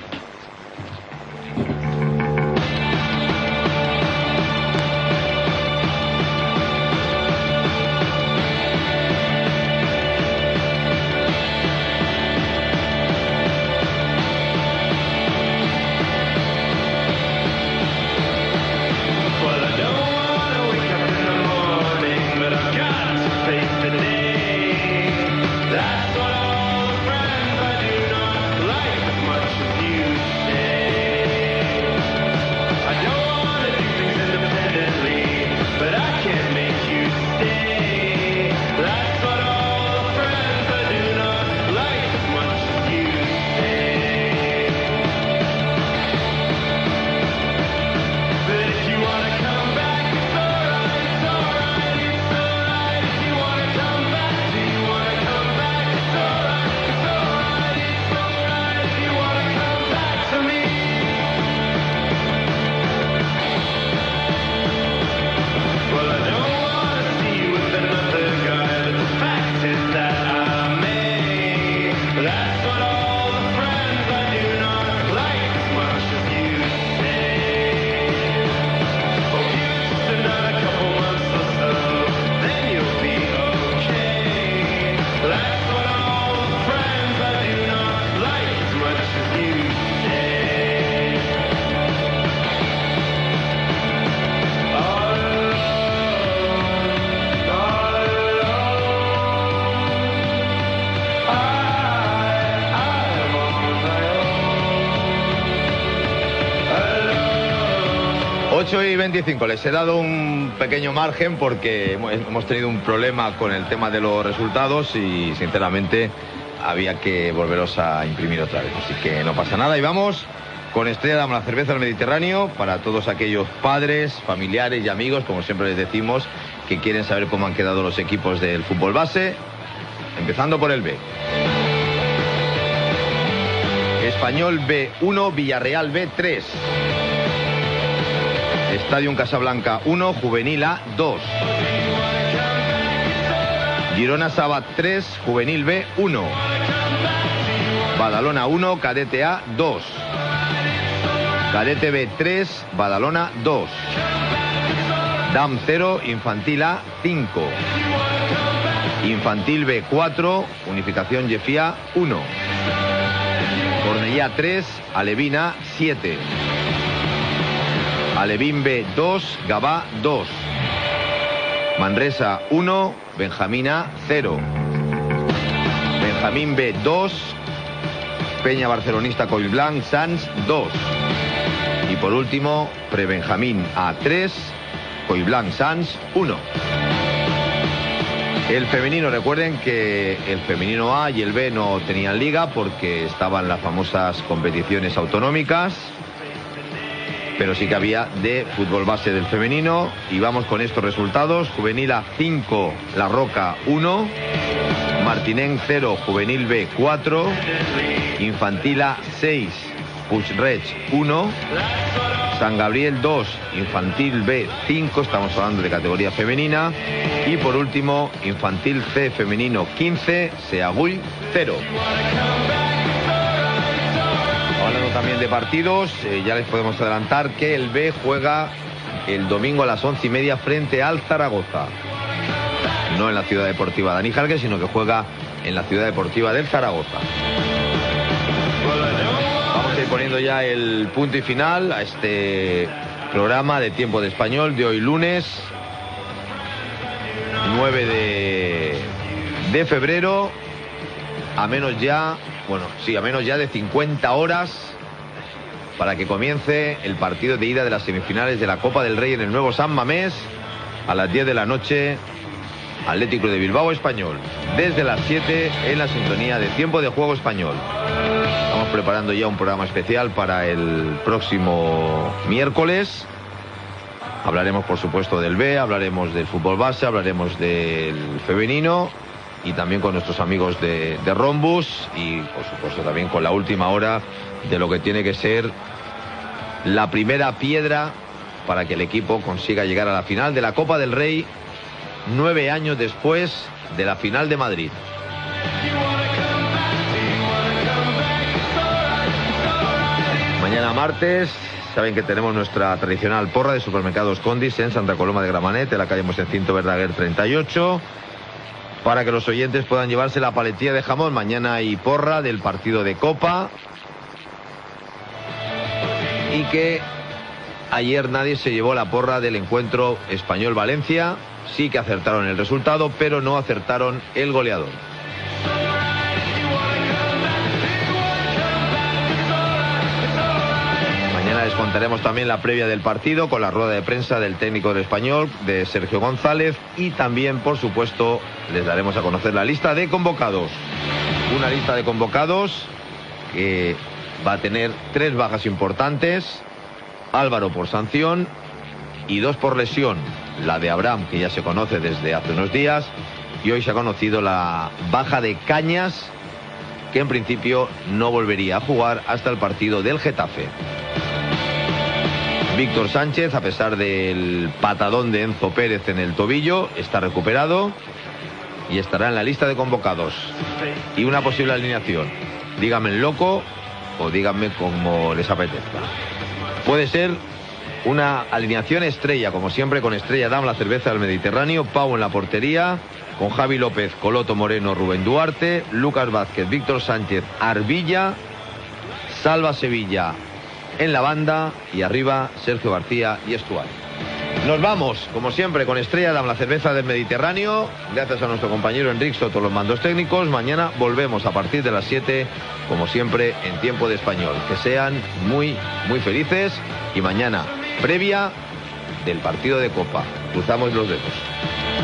ocho y veinticinco, les he dado un pequeño margen porque hemos tenido un problema con el tema de los resultados y sinceramente había que volveros a imprimir otra vez, así que no pasa nada y vamos con Estrella Damm, la cerveza del Mediterráneo, para todos aquellos padres, familiares y amigos, como siempre les decimos, que quieren saber cómo han quedado los equipos del fútbol base, empezando por el B. Español B uno, Villarreal B tres. Estadio Casablanca uno, Juvenil A dos. Girona Sabat tres, Juvenil B uno. Badalona uno, Cadete A dos. Cadete B tres, Badalona dos. Dam cero, Infantil A cinco. Infantil B cuatro, Unificación Yefía uno. Cornellá tres, Alevín A siete. Alevín B dos, Gavá dos. Manresa uno, Benjamín A cero. Benjamín B dos, Peña Barcelonista Collblanc Sans dos. Y por último, Prebenjamín A tres, Collblanc Sans uno. El femenino, recuerden que el femenino A y el B no tenían liga porque estaban las famosas competiciones autonómicas, pero sí que había de fútbol base del femenino. Y vamos con estos resultados: Juvenil A cinco, La Roca uno. Martinenc cero, Juvenil B cuatro. Infantil A seis, Puigreig uno. San Gabriel dos, Infantil B cinco, estamos hablando de categoría femenina. Y por último, Infantil C femenino quince, Seagull cero. Hablando también de partidos, eh, ya les podemos adelantar que el B juega el domingo a las once y media frente al Zaragoza. No en la Ciudad Deportiva Dani Jarque, sino que juega en la Ciudad Deportiva del Zaragoza. Vamos a ir poniendo ya el punto y final a este programa de Tiempo de Español de hoy lunes nueve de, de febrero, a menos ya, bueno, sí, a menos ya de cincuenta horas para que comience el partido de ida de las semifinales de la Copa del Rey en el Nuevo San Mamés a las diez de la noche. Atlético de Bilbao Español, desde las siete en la sintonía de Tiempo de Juego Español. Estamos preparando ya un programa especial para el próximo miércoles. Hablaremos, por supuesto, del B, hablaremos del fútbol base, hablaremos del femenino y también con nuestros amigos de, de Rombus y, por supuesto, también con la última hora de lo que tiene que ser la primera piedra para que el equipo consiga llegar a la final de la Copa del Rey nueve años después de la final de Madrid. Mañana martes, saben que tenemos nuestra tradicional porra de Supermercados Condis en Santa Coloma de Gramenet, en la calle Mosencinto Verdaguer treinta y ocho, para que los oyentes puedan llevarse la paletilla de jamón. Mañana hay porra del partido de Copa y que ayer nadie se llevó la porra del encuentro Español-Valencia. Sí que acertaron el resultado, pero no acertaron el goleador. Mañana les contaremos también la previa del partido con la rueda de prensa del técnico del Español, de Sergio González, y también, por supuesto, les daremos a conocer la lista de convocados. Una lista de convocados que va a tener tres bajas importantes: Álvaro por sanción y dos por lesión. La de Abraham, que ya se conoce desde hace unos días, y hoy se ha conocido la baja de Cañas, que en principio no volvería a jugar hasta el partido del Getafe. Víctor Sánchez, a pesar del patadón de Enzo Pérez en el tobillo, está recuperado y estará en la lista de convocados. Y una posible alineación, díganme el loco o díganme como les apetezca. Puede ser una alineación estrella, como siempre, con Estrella Damm, la cerveza del Mediterráneo, Pau en la portería, con Javi López, Coloto Moreno, Rubén Duarte, Lucas Vázquez, Víctor Sánchez, Arbilla, Salva Sevilla en la banda y arriba Sergio García y Estuani. Nos vamos, como siempre, con Estrella Damm, la cerveza del Mediterráneo. Gracias a nuestro compañero Enrique Soto, los mandos técnicos. Mañana volvemos a partir de las siete, como siempre, en Tiempo de Español. Que sean muy, muy felices. Y mañana, previa del partido de Copa. Cruzamos los dedos.